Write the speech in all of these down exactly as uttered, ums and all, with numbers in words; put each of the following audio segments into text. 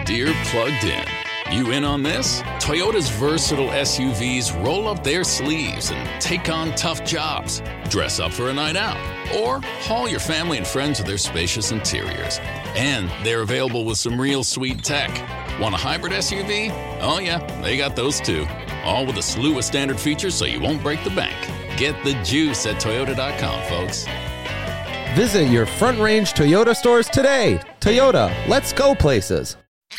Dear Plugged In. You in on this? Toyota's versatile S U Vs roll up their sleeves and take on tough jobs. Dress up for a night out, or haul your family and friends with their spacious interiors. And they're available with some real sweet tech. Want a hybrid S U V? Oh yeah, they got those too. All with a slew of standard features so you won't break the bank. Get the juice at Toyota dot com, folks. Visit your Front Range Toyota stores today. Toyota, let's go places.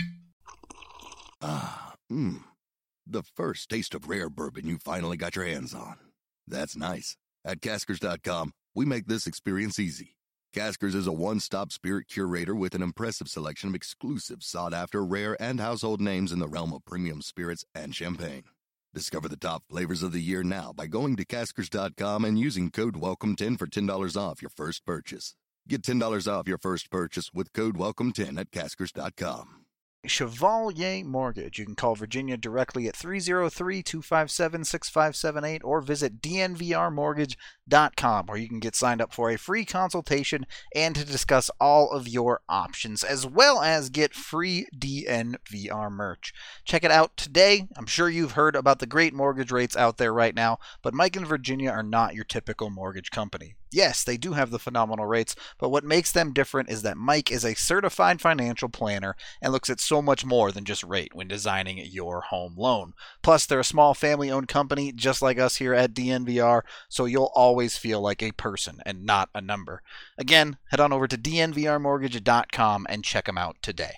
Ah, mmm. The first taste of rare bourbon you finally got your hands on. That's nice. At Caskers dot com, we make this experience easy. Caskers is a one-stop spirit curator with an impressive selection of exclusive, sought-after, rare, and household names in the realm of premium spirits and champagne. Discover the top flavors of the year now by going to Caskers dot com and using code welcome ten for ten dollars off your first purchase. Get ten dollars off your first purchase with code welcome ten at Caskers dot com. Chevalier Mortgage. You can call Virginia directly at three oh three, two five seven, six five seven eight or visit D N V R mortgage dot com, where you can get signed up for a free consultation and to discuss all of your options, as well as get free D N V R merch. Check it out today. I'm sure you've heard about the great mortgage rates out there right now, but Mike and Virginia are not your typical mortgage company. Yes, they do have the phenomenal rates, but what makes them different is that Mike is a certified financial planner and looks at so much more than just rate when designing your home loan. Plus, they're a small family-owned company just like us here at D N V R, so you'll always feel like a person and not a number. Again, head on over to D N V R mortgage dot com and check them out today.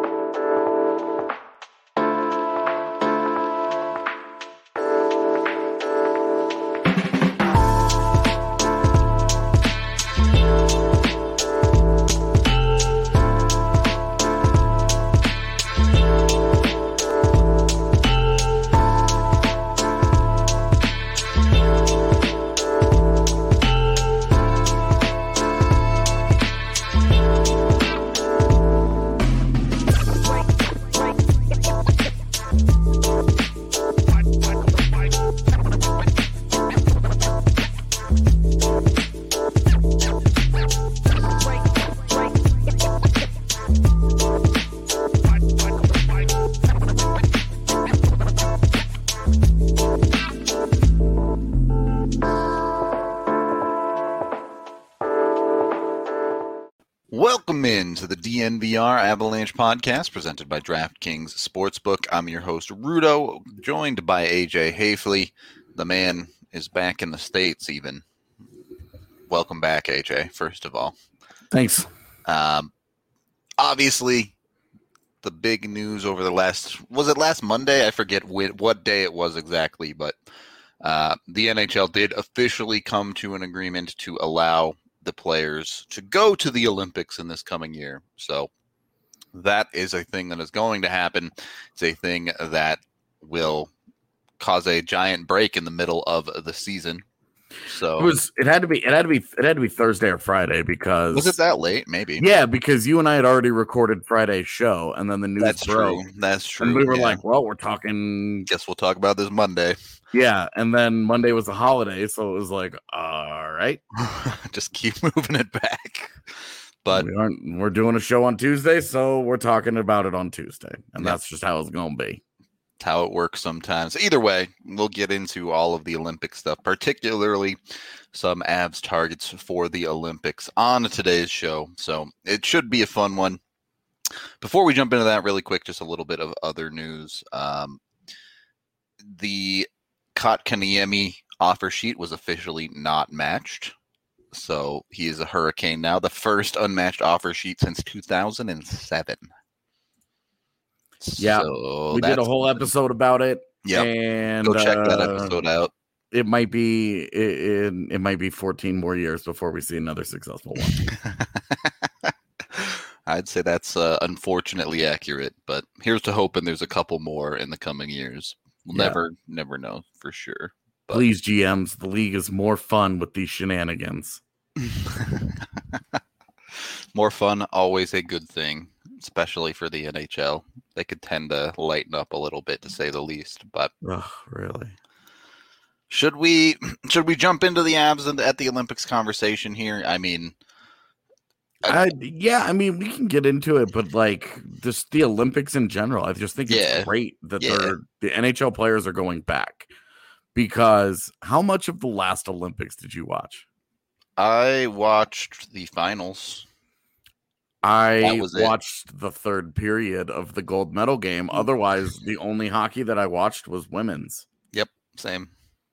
Welcome in to the D N V R Avalanche podcast presented by DraftKings Sportsbook. I'm your host, Rudo, joined by A J Hafley. The man is back in the States even. Welcome back, A J, first of all. Thanks. Um, obviously, the big news over the last, was it last Monday? I forget when, what day it was exactly, but uh, the N H L did officially come to an agreement to allow the players to go to the Olympics in this coming year. So that is a thing that is going to happen. It's a thing that will cause a giant break in the middle of the season. So it was it had to be it had to be it had to be Thursday or Friday because was it that late? Maybe. Yeah, because you and I had already recorded Friday's show and then the news That's broke. True. That's true. And we were yeah. like, well, we're talking Guess we'll talk about this Monday. Yeah, and then Monday was a holiday, so it was like, all right. Just keep moving it back. But we aren't we're doing a show on Tuesday, so we're talking about it on Tuesday. And yeah. that's just how it's gonna be. How it works sometimes. Either way, we'll get into all of the Olympic stuff, particularly some Avs targets for the Olympics on today's show. So it should be a fun one. Before we jump into that really quick, just a little bit of other news. Um, the Kotkaniemi offer sheet was officially not matched. So he is a Hurricane now, the first unmatched offer sheet since two thousand seven. Yeah, so we did a whole episode about it. Yeah, and go check uh, that episode out. It might be it, it, it might be fourteen more years before we see another successful one. I'd say that's uh, unfortunately accurate, but here's to hoping there's a couple more in the coming years. We'll Yeah. never, never know for sure. But Please, G Ms, the league is more fun with these shenanigans. more fun, always a good thing, especially for the N H L. They could tend to lighten up a little bit, to say the least. But Oh, really? should we should we jump into the Avs and at the Olympics conversation here? I mean, I, yeah, I mean, we can get into it, but like just the Olympics in general, I just think it's Yeah. great that Yeah. they're the N H L players are going back. Because how much of the last Olympics did you watch? I watched the finals. I was it. watched the third period of the gold medal game. Otherwise, the only hockey that I watched was women's. Yep, same.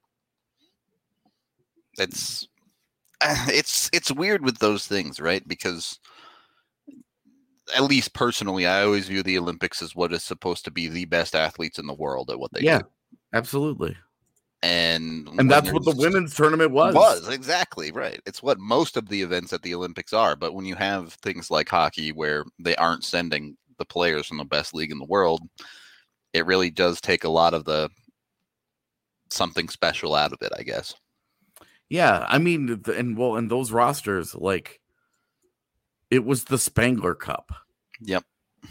It's it's it's weird with those things, right? Because at least personally, I always view the Olympics as what is supposed to be the best athletes in the world at what they Yeah, do. absolutely. And And that's what the women's tournament was. Was, exactly, right. It's what most of the events at the Olympics are. But when you have things like hockey where they aren't sending the players from the best league in the world, it really does take a lot of the something special out of it, I guess. Yeah, I mean, and well, and those rosters, like, it was the Spangler Cup. Yep.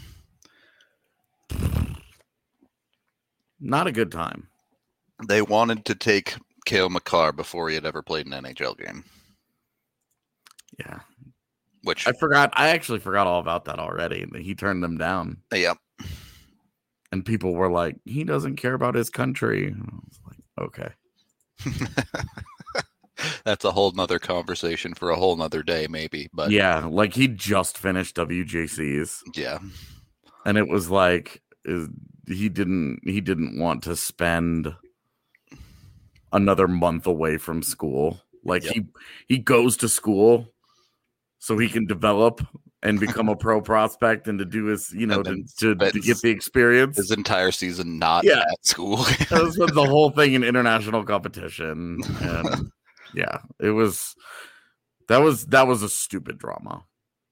Not a good time. They wanted to take Cale Makar before he had ever played an N H L game. Yeah. Which I forgot. I actually forgot all about that already. He turned them down. Yep. And people were like, he doesn't care about his country. And I was like, okay. That's a whole nother conversation for a whole nother day, maybe. But yeah, like he just finished W J Cs. Yeah. And it was like is, he didn't he didn't want to spend another month away from school. Like yep. he he goes to school so he can develop and become a pro prospect and to do his, you know, to, to, to get the experience. His entire season not yeah. at school. That was the whole thing in international competition. And yeah, it was that was that was a stupid drama.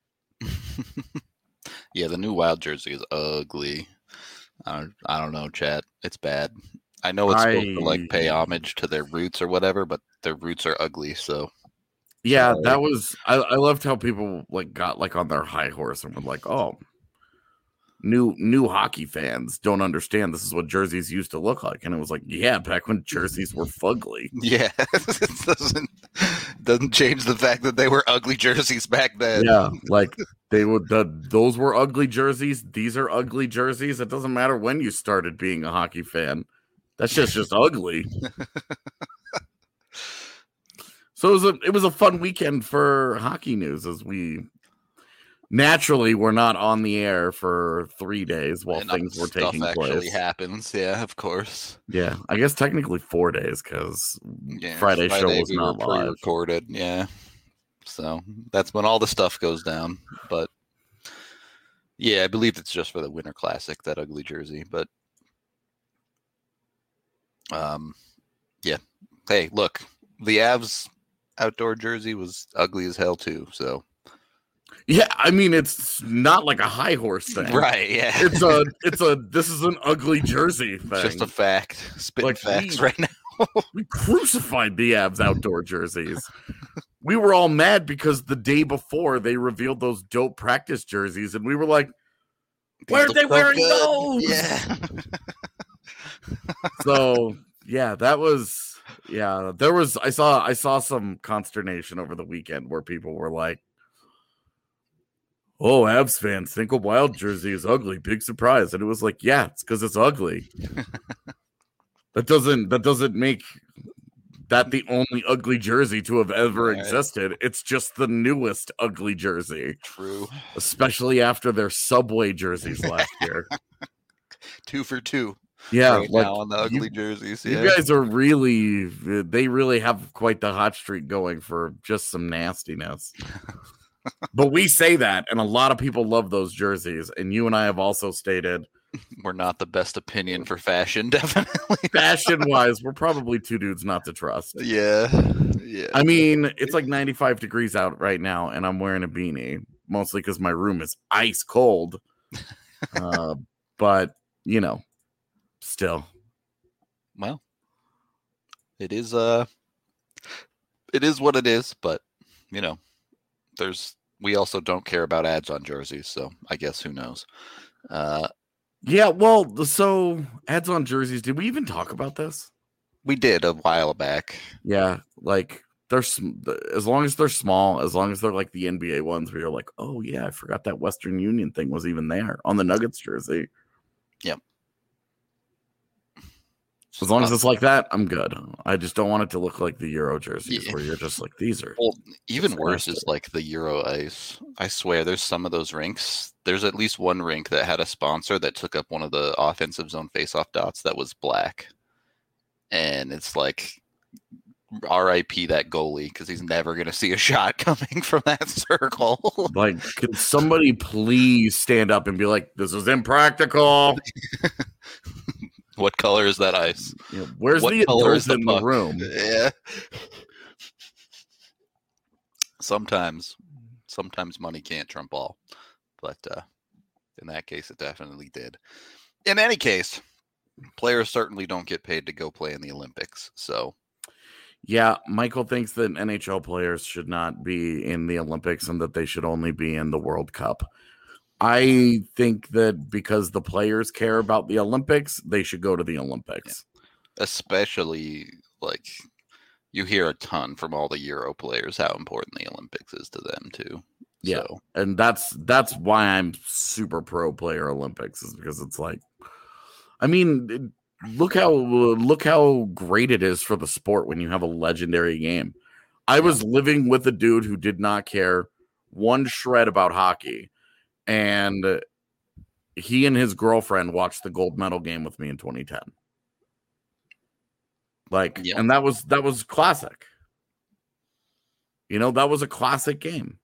Yeah, the new Wild jersey is ugly. I don't, I don't know, chat. It's bad. I know it's supposed I, to like pay homage to their roots or whatever, but their roots are ugly. So yeah, sorry. that was. I, I loved how people like got like on their high horse and were like, "Oh, new new hockey fans don't understand. This is what jerseys used to look like." And it was like, yeah, back when jerseys were fugly. Yeah, it doesn't doesn't change the fact that they were ugly jerseys back then. Yeah, like they would. The, those were ugly jerseys. These are ugly jerseys. It doesn't matter when you started being a hockey fan. That's just just ugly. So it was a it was a fun weekend for hockey news as we naturally were not on the air for three days while and things were taking stuff place. Actually happens, yeah, of course. Yeah, I guess technically four days because yeah, Friday, Friday show was we not were live. Recorded, yeah. So that's when all the stuff goes down. But yeah, I believe it's just for the Winter Classic, that ugly jersey. But um, yeah. Hey, look, the Avs outdoor jersey was ugly as hell too. So. Yeah, I mean it's not like a high horse thing, right? Yeah, it's a, it's a. This is an ugly jersey thing. Just a fact. Spitting like facts we, right now. We crucified the Avs outdoor jerseys. We were all mad because the day before they revealed those dope practice jerseys, and we were like, "Why are they so wearing good. those?" Yeah. So yeah, that was yeah. There was I saw I saw some consternation over the weekend where people were like, "Oh, Avs fans think a Wild jersey is ugly. Big surprise." And it was like, yeah, it's because it's ugly. that doesn't that doesn't make that the only ugly jersey to have ever right. existed. It's just the newest ugly jersey. True. Especially after their Subway jerseys last year. Two for two. Yeah, right like now on the ugly you, jerseys. Yeah. You guys are really they really have quite the hot streak going for just some nastiness. But we say that, and a lot of people love those jerseys. And you and I have also stated we're not the best opinion for fashion, definitely. Fashion-wise, we're probably two dudes not to trust. Yeah, yeah. I mean, it's like ninety-five degrees out right now, and I'm wearing a beanie, mostly because my room is ice cold. uh, but, you know, still. Well, it is, uh, it is what it is, but, you know. There's we also don't care about ads on jerseys, so I guess who knows. Uh, yeah, well, so ads on jerseys. Did we even talk about this? We did a while back. Yeah, like they're sm- as long as they're small, as long as they're like the N B A ones where you're like, oh yeah, I forgot that Western Union thing was even there on the Nuggets jersey. Yep. As long as it's like that, I'm good. I just don't want it to look like the Euro jerseys Yeah. where you're just like, these are. Well, even That's worse nasty. is like the Euro Ice. I swear, there's some of those rinks. There's at least one rink that had a sponsor that took up one of the offensive zone faceoff dots that was black, and it's like, R I P that goalie, because he's never going to see a shot coming from that circle. Like, can somebody please stand up and be like, this is impractical? What color is that ice? You know, where's What the color is adult the in the puck? room? Yeah. Sometimes, sometimes money can't trump all, but uh, in that case, it definitely did. In any case, players certainly don't get paid to go play in the Olympics. So, Yeah, Michael thinks that N H L players should not be in the Olympics and that they should only be in the World Cup. I think that because the players care about the Olympics, they should go to the Olympics. especially like you hear a ton from all the Euro players how important the Olympics is to them too. Yeah. So, And that's that's why I'm super pro player Olympics, is because it's like, I mean, it- look how look how great it is for the sport when you have a legendary game. I was living with a dude who did not care one shred about hockey, and he and his girlfriend watched the gold medal game with me in twenty ten. Like, Yeah. and that was that was classic. You know, that was a classic game.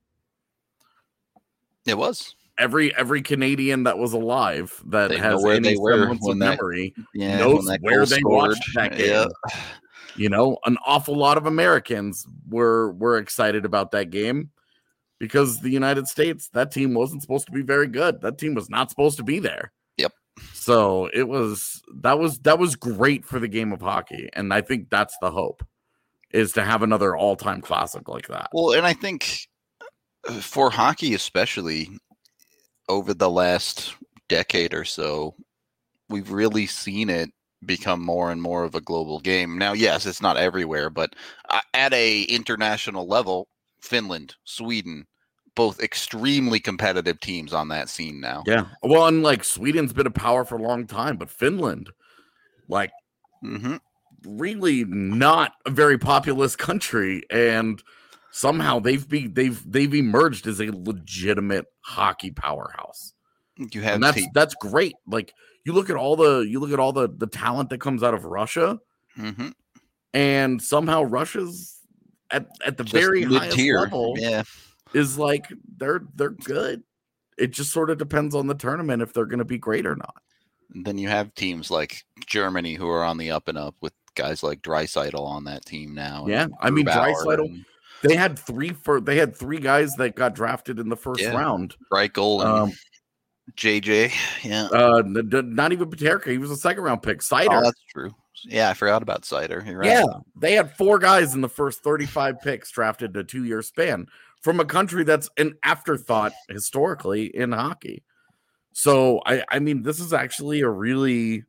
it was. Every every Canadian that was alive that They know has where any they were semblance when of that- memory Yeah, knows when that where goal they scored. watched that game. Yeah. You know, an awful lot of Americans were were excited about that game because the United States, that team wasn't supposed to be very good. That team was not supposed to be there. Yep. So it was that was that was great for the game of hockey, and I think that's the hope, is to have another all-time classic like that. Well, and I think uh, for hockey especially, over the last decade or so, we've really seen it become more and more of a global game. Now, yes, it's not everywhere, but uh, at a international level, Finland, Sweden, both extremely competitive teams on that scene now. Yeah. Well, and like Sweden's been a power for a long time, but Finland, like, hmm really not a very populous country, and somehow they've be they've they've emerged as a legitimate hockey powerhouse. You have And that's te- that's great. Like, you look at all the you look at all the the talent that comes out of Russia, Mhm. and somehow Russia's at at the Just very highest mid-tier. level Yeah. is like they're they're good. It just sort of depends on the tournament if they're going to be great or not. And then you have teams like Germany who are on the up and up with guys like Draisaitl on that team now. and Yeah, I mean, Grubauer Draisaitl- and They had three for they had three guys that got drafted in the first Yeah. round. Reichel and Um, J J. Yeah. uh, n- n- not even Paterka. He was a second round pick. Cider. Oh, that's true. Yeah, I forgot about Cider. You're right. Yeah, they had four guys in the first thirty-five picks drafted in a two-year span from a country that's an afterthought historically in hockey. So I, I mean, this is actually a really,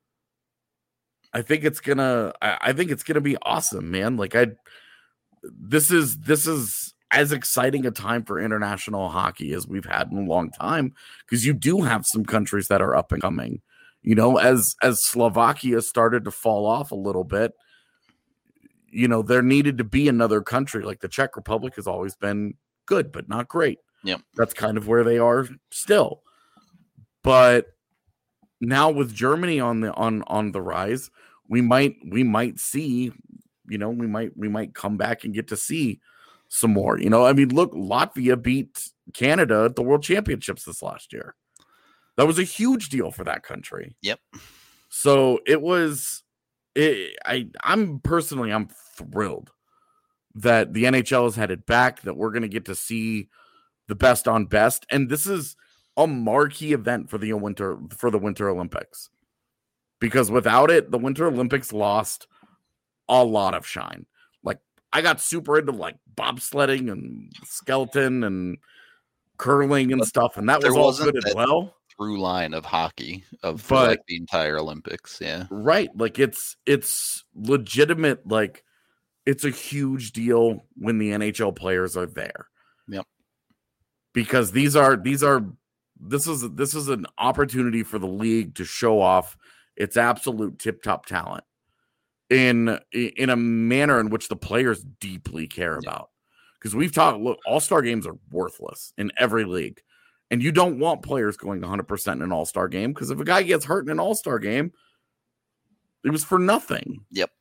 I think it's gonna, I, I think it's gonna be awesome, man. Like I, this is this is as exciting a time for international hockey as we've had in a long time, because you do have some countries that are up and coming. You know, as as Slovakia started to fall off a little bit, you know, there needed to be another country. Like the Czech Republic has always been good, but not great. Yep. That's kind of where they are still. But now with Germany on the on on the rise, we might we might see, you know, we might we might come back and get to see some more. You know, I mean, look, Latvia beat Canada at the World Championships this last year. That was a huge deal for that country. Yep. So it was, it, I, I'm personally, I'm thrilled that the N H L is headed back, that we're going to get to see the best on best. And this is a marquee event for the winter, for the Winter Olympics, because without it, the Winter Olympics lost a lot of shine. Like, I got super into like bobsledding and skeleton and curling and But stuff. And that there was all wasn't good as that- well. Through line of hockey of for, But- like the entire Olympics. Yeah. Right. Like it's it's legitimate. Like it's a huge deal when the N H L players are there. Yep. Because these are these are this is this is an opportunity for the league to show off its absolute tip-top talent in in a manner in which the players deeply care Yeah. about. Because we've talked, look, all-star games are worthless in every league. And you don't want players going one hundred percent in an all-star game, because if a guy gets hurt in an all-star game, it was for nothing. Yep.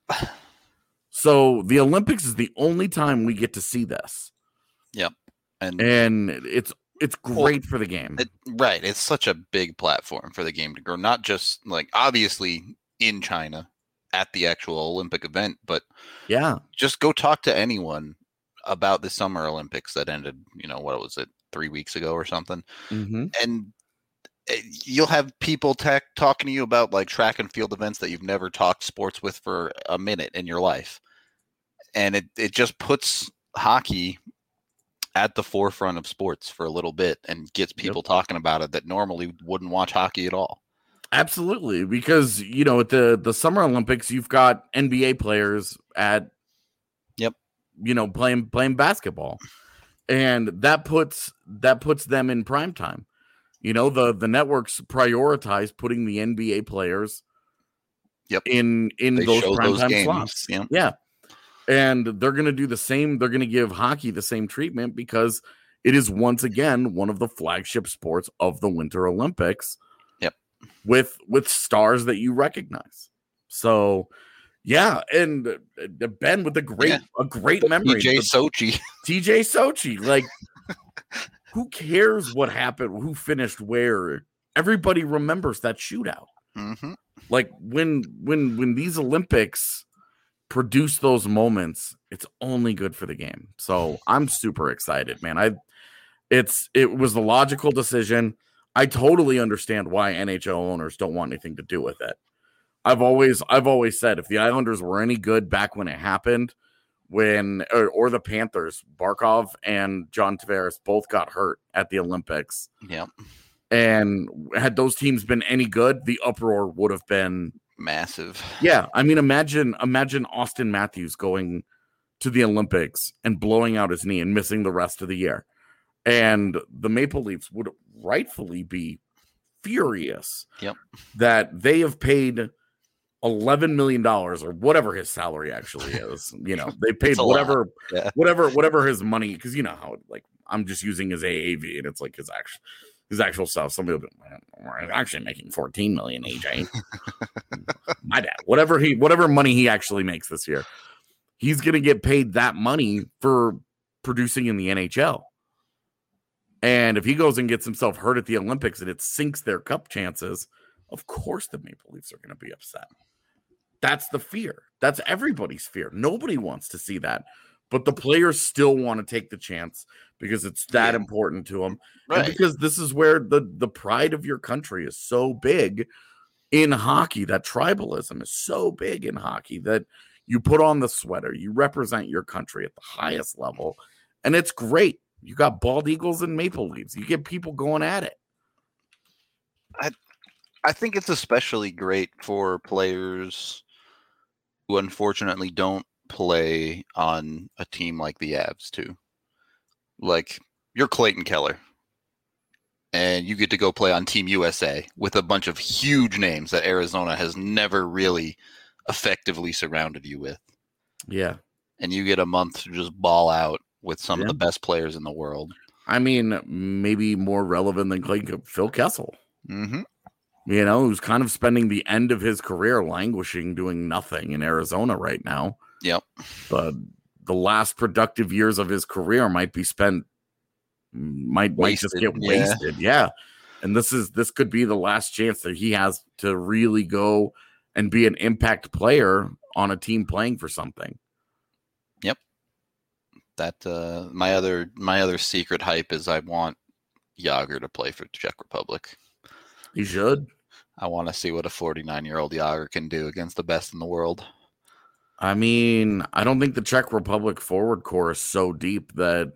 So the Olympics is the only time we get to see this. Yep. And, And it's it's great for the game. it, right. It's such a big platform for the game to grow. Not just like obviously in China at the actual Olympic event, but Yeah. just go talk to anyone about the Summer Olympics that ended, you know, what was it, three weeks ago or something. Mm-hmm. And eh, you'll have people tech talking to you about like track and field events that you've never talked sports with for a minute in your life. And it, it just puts hockey at the forefront of sports for a little bit and gets people Yep. talking about it that normally wouldn't watch hockey at all. Absolutely. Because, you know, at the, the Summer Olympics, you've got N B A players at, Yep. you know, playing playing basketball. And that puts that puts them in prime time. You know, the the networks prioritize putting the N B A players Yep. in in They those show prime those time games. slots. Yeah. Yeah. And they're going to do the same. They're going to give hockey the same treatment because it is once again one of the flagship sports of the Winter Olympics. Yep. With with stars that you recognize. So, yeah, and uh, Ben with a great Yeah. a great memory. T J The- Sochi. T J Sochi, like, who cares what happened? Who finished where? Everybody remembers that shootout. Mm-hmm. Like when when when these Olympics produce those moments, it's only good for the game. So I'm super excited, man. I it's it was the logical decision. I totally understand why N H L owners don't want anything to do with it. I've always I've always said if the Islanders were any good back when it happened, when or, or the Panthers, Barkov and John Tavares both got hurt at the Olympics. Yep. And had those teams been any good, the uproar would have been Massive. yeah. I mean, imagine imagine Austin Matthews going to the Olympics and blowing out his knee and missing the rest of the year. And the Maple Leafs would rightfully be furious Yep. that they have paid eleven million dollars or whatever his salary actually is. You know, they paid It's a whatever, lot. Yeah. whatever, whatever his money, because you know how like I'm just using his A A V and it's like his actual his actual stuff. Somebody will be like, we're actually making fourteen million, A J. My dad, whatever he whatever money he actually makes this year, he's gonna get paid that money for producing in the N H L. And if he goes and gets himself hurt at the Olympics and it sinks their cup chances, of course the Maple Leafs are going to be upset. That's the fear. That's everybody's fear. Nobody wants to see that. But the players still want to take the chance because it's that Yeah. important to them. Right. And because this is where the, the pride of your country is so big in hockey. That tribalism is so big in hockey that you put on the sweater. You represent your country at the highest level. And it's great. You got bald eagles and Maple Leafs. You get people going at it. I think it's especially great for players who unfortunately don't play on a team like the Avs too. Like you're Clayton Keller and you get to go play on Team U S A with a bunch of huge names that Arizona has never really effectively surrounded you with. Yeah. And you get a month to just ball out with some Yeah. of the best players in the world. I mean, maybe more relevant than Clay, Phil Kessel. Mm-hmm. You know, who's kind of spending the end of his career languishing, doing nothing in Arizona right now. Yep. But the last productive years of his career might be spent, might might just Wasted, get yeah. wasted. Yeah. And this is this could be the last chance that he has to really go and be an impact player on a team playing for something. That uh, my other my other secret hype is I want Jágr to play for the Czech Republic. He should. I want to see what a forty-nine-year-old Jágr can do against the best in the world. I mean, I don't think the Czech Republic forward core is so deep that,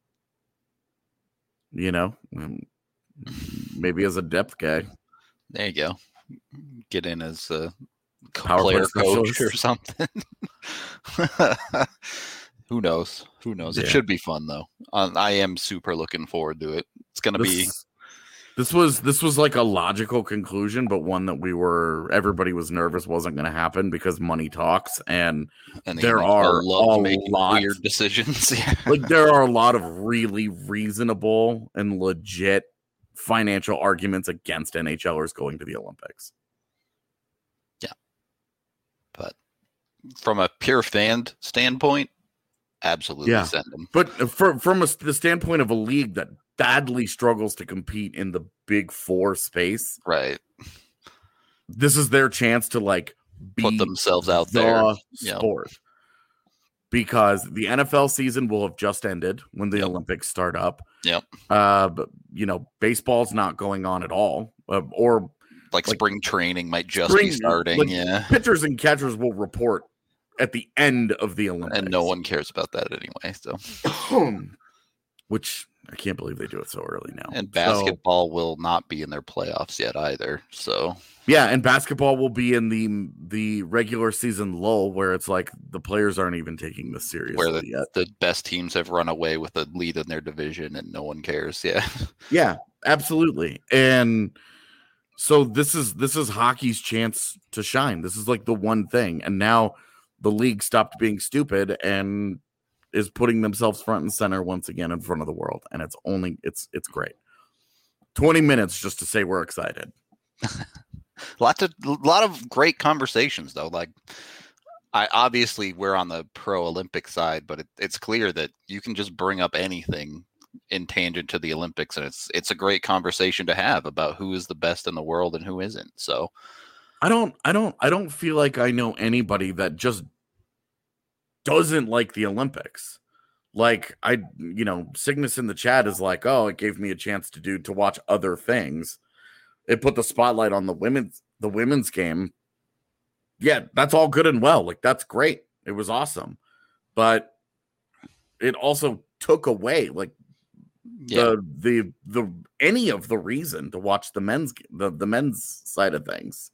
you know, um, maybe as a depth guy. There you go. Get in as uh, Power player play coach specialist. or something. Who knows? Who knows? It Yeah. should be fun though. Um, I am super looking forward to it. It's gonna be. This, this was this was like a logical conclusion, but one that we were everybody was nervous wasn't going to happen because money talks, and And the there N F L are loves a making lot- weird decisions. Yeah. like there are a lot of really reasonable and legit financial arguments against NHLers going to the Olympics. But from a pure fan standpoint, absolutely Yeah. send them. But for, from a, the standpoint of a league that badly struggles to compete in the Big Four space, Right. this is their chance to like be Put themselves out the there. Yep. sport. Because the N F L season will have just ended when the Yep. Olympics start up. Yep. Uh, but you know, baseball's not going on at all, uh, or Like, Like- spring training might just Spring- be starting. like, yeah. pitchers and catchers will report at the end of the Olympics, And no one cares about that anyway. So which I can't believe they do it so early now. and So, basketball will not be in their playoffs yet either. So yeah, and basketball will be in the the regular season lull where it's like the players aren't even taking this seriously where the, yet. the best teams have run away with the lead in their division and no one cares. Yeah. Yeah, absolutely. And so this is this is hockey's chance to shine. This is like the one thing. And now the league stopped being stupid and is putting themselves front and center once again in front of the world. And it's only it's it's great. twenty minutes just to say we're excited. Lots of lot of great conversations though. Like I obviously we're on the pro Olympic side, but it, it's clear that you can just bring up anything in tangent to the Olympics, and it's it's a great conversation to have about who is the best in the world and who isn't. So I don't I don't I don't feel like I know anybody that just doesn't like the Olympics. Like I you know, Cygnus in the chat is like, "Oh, it gave me a chance to do to watch other things." It put the spotlight on the women's the women's game. Yeah, that's all good and well. Like that's great. It was awesome. But it also took away like yeah, the the the any of the reason to watch the men's the, the men's side of things.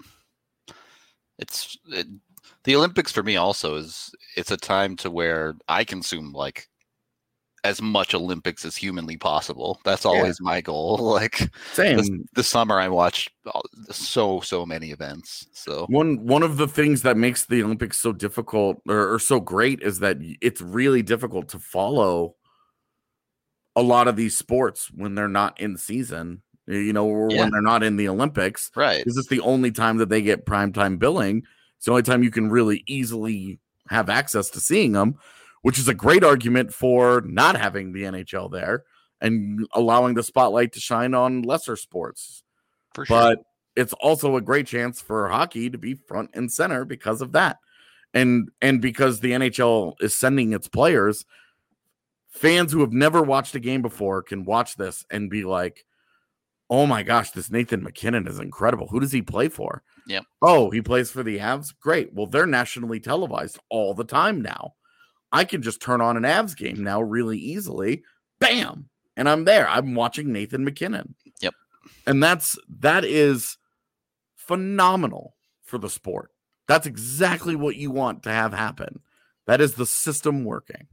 it's it, the Olympics for me also is it's a time to where I consume like as much Olympics as humanly possible. That's always my goal. Like Same. this, this summer I watched all- so so many events. So One one of the things that makes the Olympics so difficult or, or so great is that it's really difficult to follow a lot of these sports when they're not in season, you know, or Yeah. when they're not in the Olympics. right. This is the only time that they get primetime billing. It's the only time you can really easily have access to seeing them, which is a great argument for not having the N H L there and allowing the spotlight to shine on lesser sports. For sure. But it's also a great chance for hockey to be front and center because of that. And and because the N H L is sending its players, fans who have never watched a game before can watch this and be like, "Oh my gosh, this Nathan McKinnon is incredible. Who does he play for?" Yep. "Oh, he plays for the Avs? Great. Well, they're nationally televised all the time now. I can just turn on an Avs game now really easily. Bam! And I'm there. I'm watching Nathan McKinnon." Yep. And that's that is phenomenal for the sport. That's exactly what you want to have happen. That is the system working.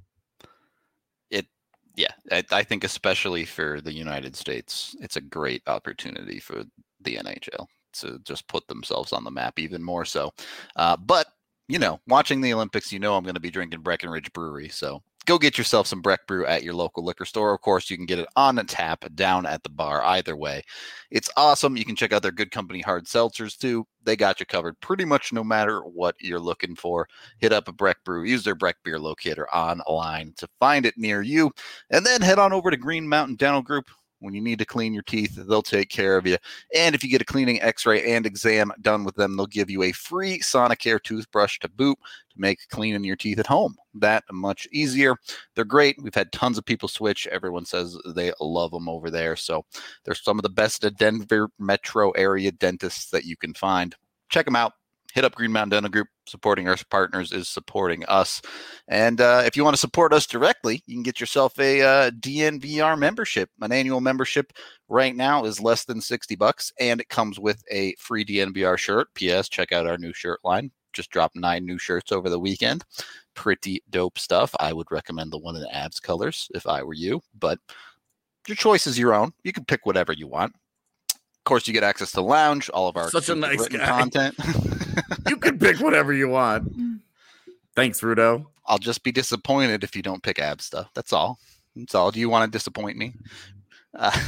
Yeah, I, I think especially for the United States, it's a great opportunity for the N H L to just put themselves on the map even more so. Uh, but, you know, watching the Olympics, you know I'm going to be drinking Breckenridge Brewery. So go get yourself some Breck Brew at your local liquor store. Of course, you can get it on tap down at the bar. Either way, it's awesome. You can check out their Good Company hard seltzers too. They got you covered pretty much no matter what you're looking for. Hit up a Breck Brew. Use their Breck Beer Locator online to find it near you. And then head on over to Green Mountain Dental Group. When you need to clean your teeth, they'll take care of you. And if you get a cleaning, x-ray, and exam done with them, they'll give you a free Sonicare toothbrush to boot to make cleaning your teeth at home that much easier. They're great. We've had tons of people switch. Everyone says they love them over there. So they're some of the best Denver metro area dentists that you can find. Check them out. hit up Green Mountain Dental Group. Supporting our partners is supporting us. And uh, if you want to support us directly, you can get yourself a uh, D N V R membership. An annual membership right now is less than sixty bucks, and it comes with a free D N V R shirt. P S. Check out our new shirt line. Just dropped nine new shirts over the weekend. Pretty dope stuff. I would recommend the one in the Avs colors if I were you, but your choice is your own. You can pick whatever you want. Of course, you get access to the lounge, all of our such a nice guy. content. You can pick whatever you want. Thanks, Rudo. I'll just be disappointed if you don't pick Ab stuff. That's all. That's all. Do you want to disappoint me? Uh,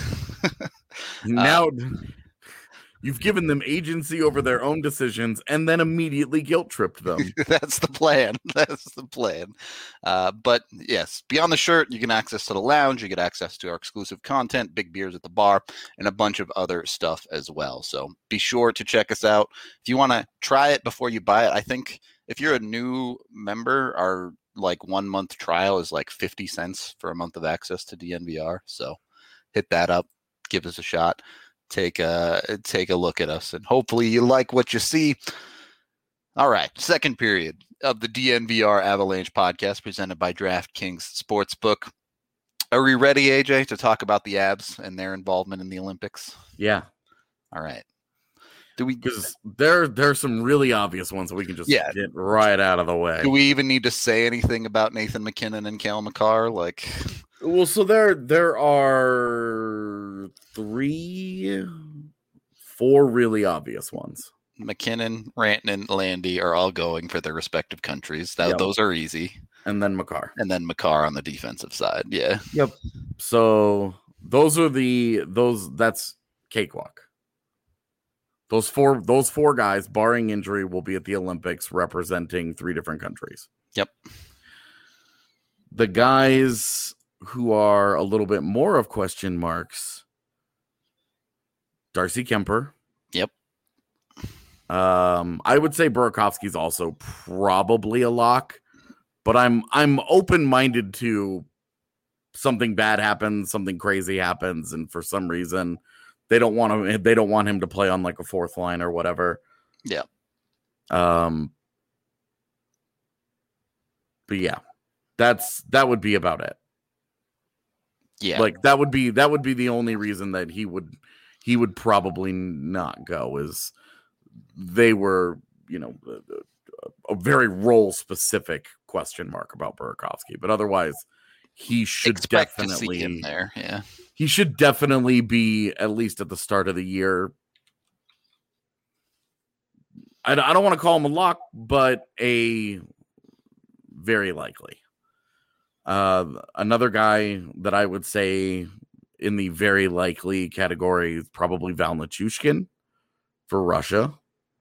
now, uh, you've given them agency over their own decisions and then immediately guilt-tripped them. That's the plan. That's the plan. Uh, but yes, beyond the shirt, you get access to the lounge. You get access to our exclusive content, big beers at the bar, and a bunch of other stuff as well. So be sure to check us out. If you want to try it before you buy it, I think if you're a new member, our like one month trial is like fifty cents for a month of access to D N V R. So hit that up. Give us a shot. Take a take a look at us, and hopefully you like what you see. All right, second period of the D N V R Avalanche podcast presented by DraftKings Sportsbook. Are we ready, A J, to talk about the Abs and their involvement in the Olympics? Yeah. All right. Do we? Because there there's some really obvious ones that we can just yeah. get right out of the way. Do we even need to say anything about Nathan MacKinnon and Cale Makar? Like, well, so there there are three, four really obvious ones. McKinnon, Rantanen, Landy are all going for their respective countries. That, yep. Those are easy. And then Makar. And then Makar on the defensive side. Yeah. Yep. So those are the those that's cakewalk. Those four those four guys, barring injury, will be at the Olympics representing three different countries. Yep. The guys who are a little bit more of question marks, Darcy Kemper. Yep. Um, I would say Burakovsky's also probably a lock, but I'm I'm open-minded to something bad happens, something crazy happens, and for some reason they don't want him they don't want him to play on like a fourth line or whatever. Yeah. Um But yeah. That's that would be about it. Yeah. Like that would be that would be the only reason that he would he would probably not go, is they were, you know, a, a very role specific question mark about Burakovsky, but otherwise he should Expect definitely to see him there. Yeah. He should definitely be at least at the start of the year. I, I don't want to call him a lock, but a very likely. Uh, another guy that I would say in the very likely category is probably Val Nichushkin for Russia.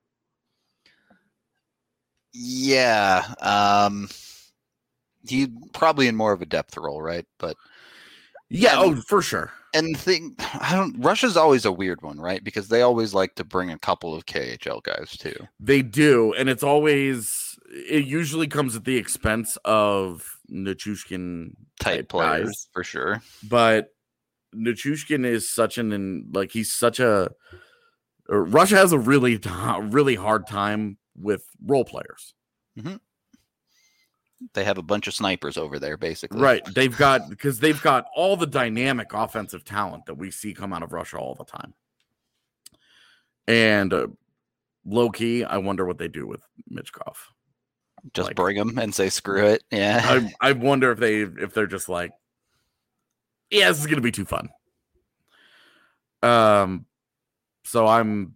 Yeah. Um, he probably in more of a depth role, right? But yeah, and, oh, for sure. And the thing, I don't. Russia's always a weird one, right? Because they always like to bring a couple of K H L guys too. They do, and it's always it usually comes at the expense of Nichushkin type, type players guys. For sure. But Nichushkin is such an like he's such a Russia has a really really hard time with role players. Mm-hmm. They have a bunch of snipers over there, basically. Right. They've got because they've got all the dynamic offensive talent that we see come out of Russia all the time. And uh, low key, I wonder what they do with Michkov. Just like, bring them and say screw it. Yeah. I, I wonder if they if they're just like, yeah, this is gonna be too fun. Um, so I'm,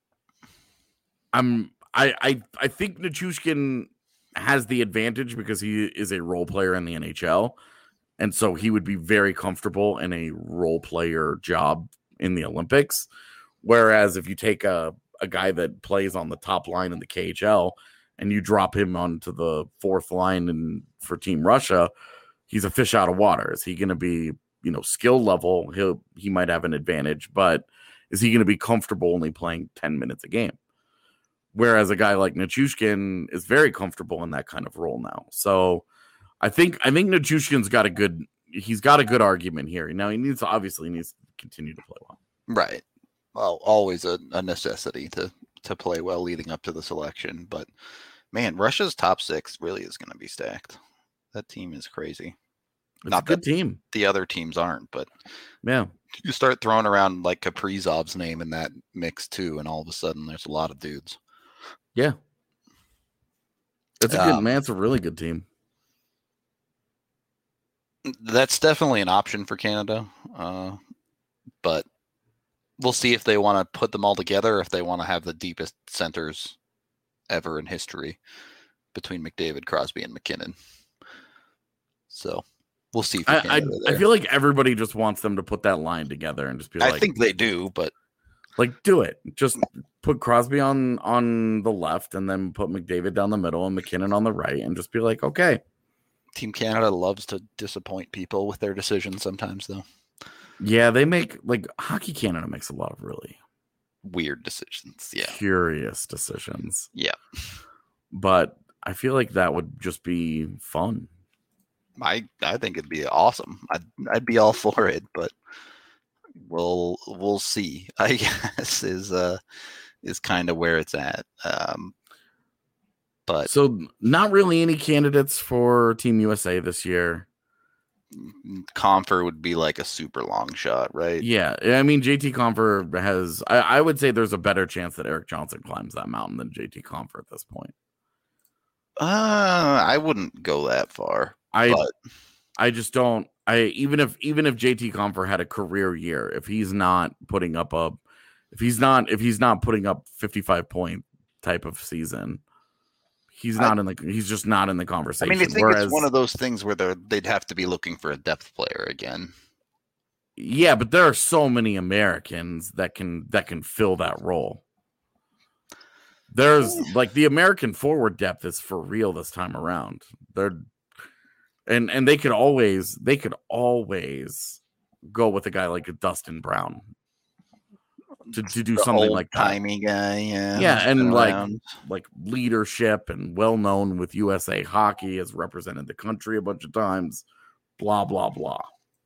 I'm, I, I, I think Nichushkin has the advantage because he is a role player in the N H L, and so he would be very comfortable in a role player job in the Olympics. Whereas if you take a, a guy that plays on the top line in the K H L and you drop him onto the fourth line and for Team Russia, he's a fish out of water. Is he going to be, you know, skill level? He'll he might have an advantage, but is he going to be comfortable only playing ten minutes a game? Whereas a guy like Nichushkin is very comfortable in that kind of role now. So I think I think Nichushkin's got a good he's got a good argument here. Now he needs to obviously needs to continue to play well. Right. Well, always a, a necessity to to play well leading up to the selection. But man, Russia's top six really is going to be stacked. That team is crazy. It's Not a good that team. The other teams aren't, but Yeah. you start throwing around like Kaprizov's name in that mix too, and all of a sudden there's a lot of dudes. Yeah. It's a good Um, man. It's a really good team. That's definitely an option for Canada, uh, but we'll see if they want to put them all together, or if they want to have the deepest centers ever in history between McDavid, Crosby, and McKinnon. So we'll see. For I, I, Canada I there. feel like everybody just wants them to put that line together and just be like, I think they do, but like, do it. Just put Crosby on on the left and then put McDavid down the middle and McKinnon on the right and just be like, okay. Team Canada loves to disappoint people with their decisions sometimes, though. Yeah, they make, like, Hockey Canada makes a lot of really Weird decisions. Yeah. curious decisions. Yeah. But I feel like that would just be fun. I I think it'd be awesome. I'd I'd be all for it, but we'll we'll see. I guess is uh is kind of where it's at. Um, but So not really any candidates for Team U S A this year. Comfer would be like a super long shot, right? Yeah, I mean J T Compher has. I, I would say there's a better chance that Erik Johnson climbs that mountain than J T Compher at this point. Uh, I wouldn't go that far. I but I just don't. I even if even if J T Compher had a career year, if he's not putting up a, if he's not if he's not putting up fifty-five point type of season, he's not I, in the. He's just not in the I conversation. mean, I think Whereas, it's one of those things where they're, they'd have to be looking for a depth player again. yeah, but there are so many Americans that can that can fill that role. There's like the American forward depth is for real this time around. They're and and they could always they could always go with a guy like a Dustin Brown to, to do The something like that. timey guy, yeah, Yeah, who's and been like around. like leadership and well known with U S A Hockey, has represented the country a bunch of times. Blah blah blah.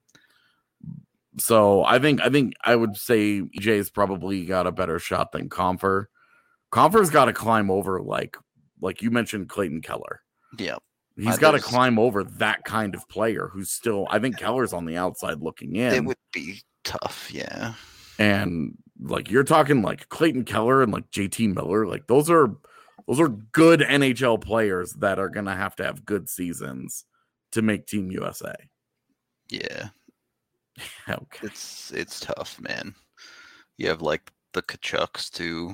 So I think I think I would say E J's probably got a better shot than Compher. Compher's got to climb over like like you mentioned Clayton Keller. yeah. He's Uh, got to there's- climb over that kind of player who's still. I think Keller's on the outside looking in. It would be tough, yeah. And like you're talking like Clayton Keller and like J T Miller, like those are those are good N H L players that are gonna have to have good seasons to make Team U S A. Yeah. Okay. It's it's tough, man. You have like the Kachucks too.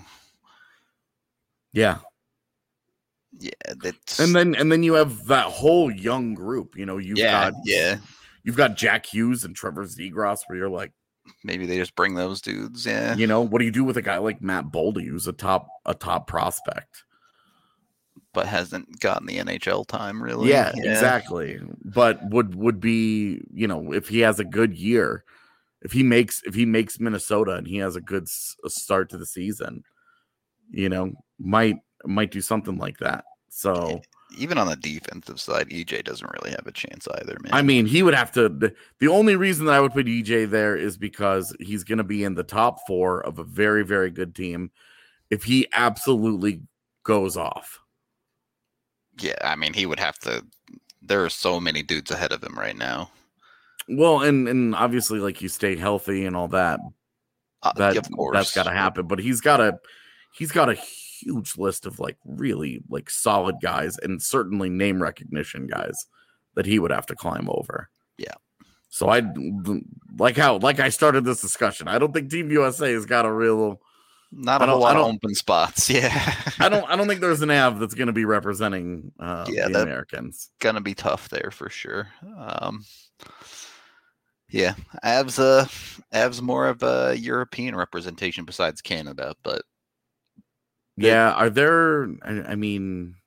Yeah. Yeah, that's And then and then you have that whole young group. You know, you've yeah, got yeah. you've got Jack Hughes and Trevor Zegras, where you're like, Maybe they just bring those dudes. Yeah, you know, what do you do with a guy like Matt Boldy, who's a top a top prospect? but hasn't gotten the N H L time really. Yeah, exactly. But would would be, you know, if he has a good year, if he makes if he makes Minnesota and he has a good s- a start to the season, you know, might might do something like that. So Even on the defensive side, E J doesn't really have a chance either, man. I mean, he would have to. The, the only reason that I would put E J there is because he's going to be in the top four of a very, very good team. If he absolutely goes off, yeah, I mean, he would have to. There are so many dudes ahead of him right now. well, and and obviously, like you stay healthy and all that. Uh, That of course, that's got to happen. But he's got a he's got a huge list of like really like solid guys and certainly name recognition guys that he would have to climb over. Yeah. So I like how like I started this discussion. I don't think Team U S A has got a real. Not I a don't- whole I lot of don't- open spots. Yeah, I don't. I don't think there's an Av that's going to be representing uh, Yeah, the that- Americans. gonna be tough there for sure. Um, yeah, Avs. Uh, Avs more of a European representation besides Canada, but Yeah. Are there? I, I mean,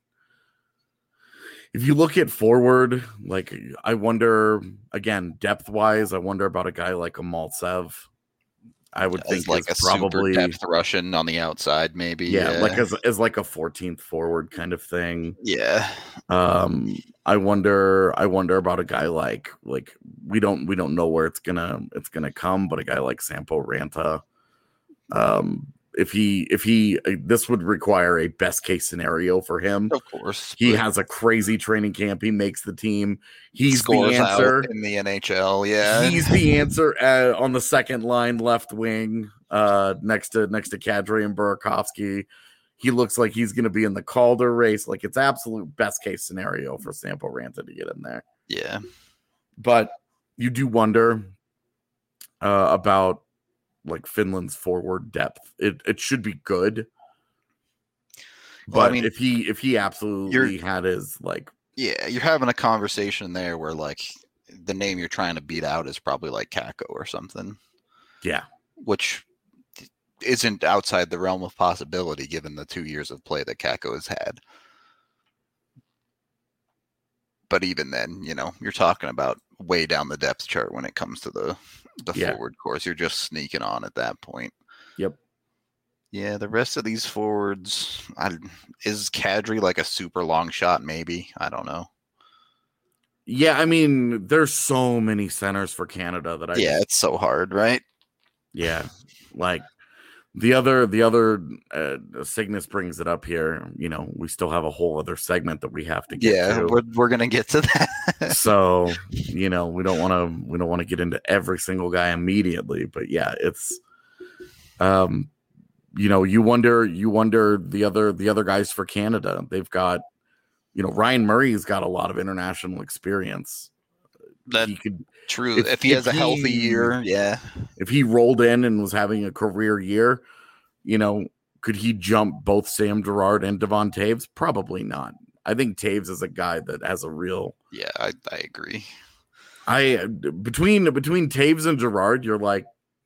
if you look at forward, like I wonder again depth wise. I wonder about a guy like a Maltsev. I would as think like a is probably super depth Russian on the outside, maybe. yeah, Yeah, like as as like a fourteenth forward kind of thing. yeah. Um, I wonder. I wonder about a guy like like we don't we don't know where it's gonna it's gonna come, but a guy like Sampo Ranta, um, if he if he this would require a best case scenario for him. Of course, he has a crazy training camp. He makes the team. He's the answer in the N H L. Yeah, he's the answer uh, on the second line, left wing, uh, next to next to Kadri and Burakovsky. He looks like he's going to be in the Calder race. Like it's absolute best case scenario for Sampo Ranta to get in there. Yeah, but you do wonder uh, about. Like Finland's forward depth, it it should be good. But well, I mean, if he if he absolutely had his like, yeah, you're having a conversation there where like the name you're trying to beat out is probably like Kakko or something. Yeah, which isn't outside the realm of possibility given the two years of play that Kakko has had. But even then, you know, you're talking about way down the depth chart when it comes to the the yeah. forward course. You're just sneaking on at that point. Yep. Yeah, the rest of these forwards, I, is Kadri like a super long shot? Maybe. I don't know. Yeah, I mean, there's so many centers for Canada that I. Yeah, it's so hard, right? Yeah, like the other the other uh, Cygnus brings it up here. You know, we still have a whole other segment that we have to get yeah, to. we're we're gonna get to that. So you know, we don't want to we don't want to get into every single guy immediately, but yeah, it's um, you know, you wonder you wonder the other the other guys for Canada. They've got, you know, Ryan Murray's got a lot of international experience. That he could true if, if he if has a healthy he, year, yeah. If he rolled in and was having a career year, you know, could he jump both Sam Girard and Devon Taves? Probably not. I think Taves is a guy that has a real. Yeah, I, I agree. I between between Taves and Girard, you're like,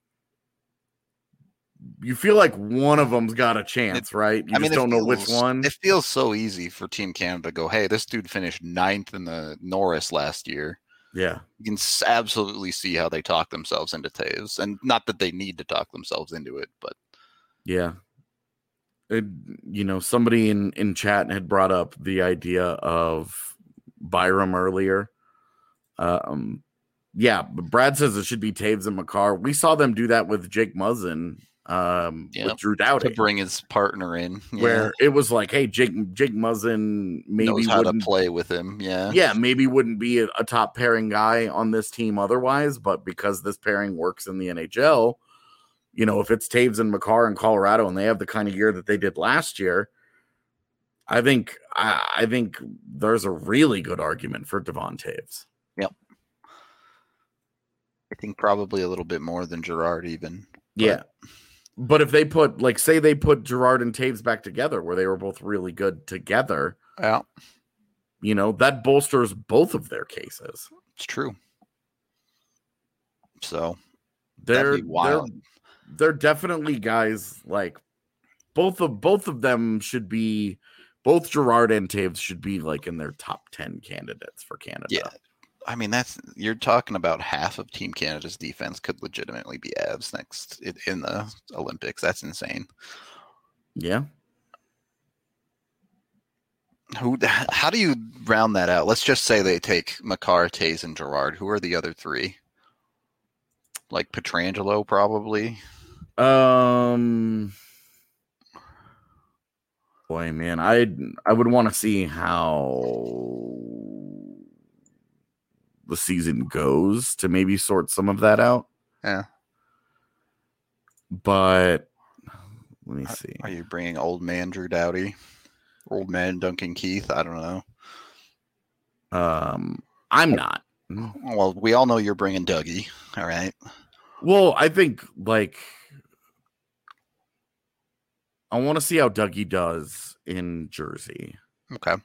you feel like one of them's got a chance, it, right? You I just mean, don't know feels, which one. It feels so easy for Team Canada to go, hey, this dude finished ninth in the Norris last year. Yeah. You can absolutely see how they talk themselves into Taves. And not that they need to talk themselves into it, but. Yeah. It, you know, somebody in, in chat had brought up the idea of Byram earlier. Um, yeah, but Brad says it should be Taves and Makar. We saw them do that with Jake Muzzin. Um, yeah, with Drew Doughty to bring his partner in, yeah. Where it was like, hey, Jake Jake Muzzin maybe knows how to wouldn't play with him, yeah, yeah, maybe wouldn't be a, a top pairing guy on this team otherwise, but because this pairing works in the N H L, you know, if it's Taves and Makar in Colorado and they have the kind of year that they did last year, I think I, I think there's a really good argument for Devon Taves. Yep, I think probably a little bit more than Girard even. But. Yeah. But if they put, like, say they put Girard and Taves back together where they were both really good together, yeah, you know, that bolsters both of their cases. It's true. So they're wild. They're, they're definitely guys like both of both of them should be both Girard and Taves should be like in their top ten candidates for Canada. Yeah. I mean, that's you're talking about half of Team Canada's defense could legitimately be Avs next in, in the Olympics. That's insane. Yeah. Who? How do you round that out? Let's just say they take Makar, Taves, and Girard. Who are the other three? Like Pietrangelo, probably. Um. Boy, man, I I would want to see how the season goes to maybe sort some of that out. Yeah. But let me see. Are you bringing old man Drew Doughty? Old man Duncan Keith? I don't know. Um, I'm not. Well, we all know you're bringing Dougie. All right. Well, I think, like, I want to see how Dougie does in Jersey. Okay.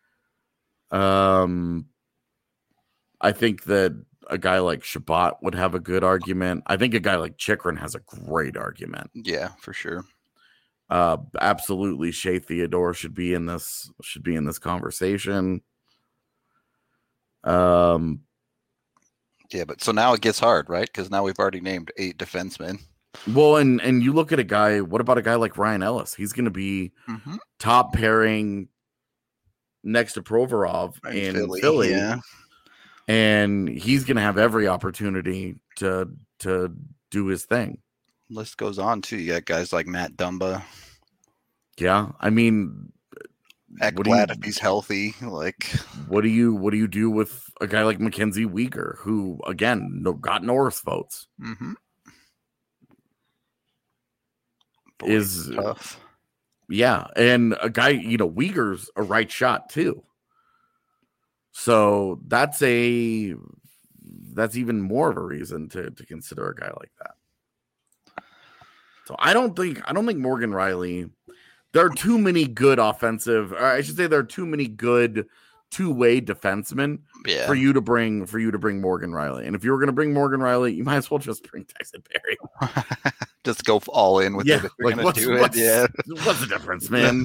Um, I think that a guy like Shabbat would have a good argument. I think a guy like Chikrin has a great argument. Yeah, for sure. Uh, absolutely, Shea Theodore should be in this. Should be in this conversation. Um, yeah, but so now it gets hard, right? Because now we've already named eight defensemen. Well, and and you look at a guy. What about a guy like Ryan Ellis? He's going to be mm-hmm. top pairing next to Provorov in Philly. Philly. Yeah. And he's going to have every opportunity to to do his thing. list goes on too. You got guys like Matt Dumba. Yeah, I mean, Ekblad if he's healthy. Like, what do you what do you do with a guy like Mackenzie Weegar, who again no, got Norris votes? Mm-hmm. Boy, is tough. Yeah, and a guy, you know, Weegar's a right shot too. So that's a that's even more of a reason to to consider a guy like that. So I don't think I don't think Morgan Riley. There are too many good offensive, or I should say, there are too many good two-way defensemen yeah. for you to bring for you to bring Morgan Riley. And if you were going to bring Morgan Riley, you might as well just bring Tyson Barrie. Just go all in with yeah, it. If you're like gonna what's, do what's, it. Yeah. What's the difference, man?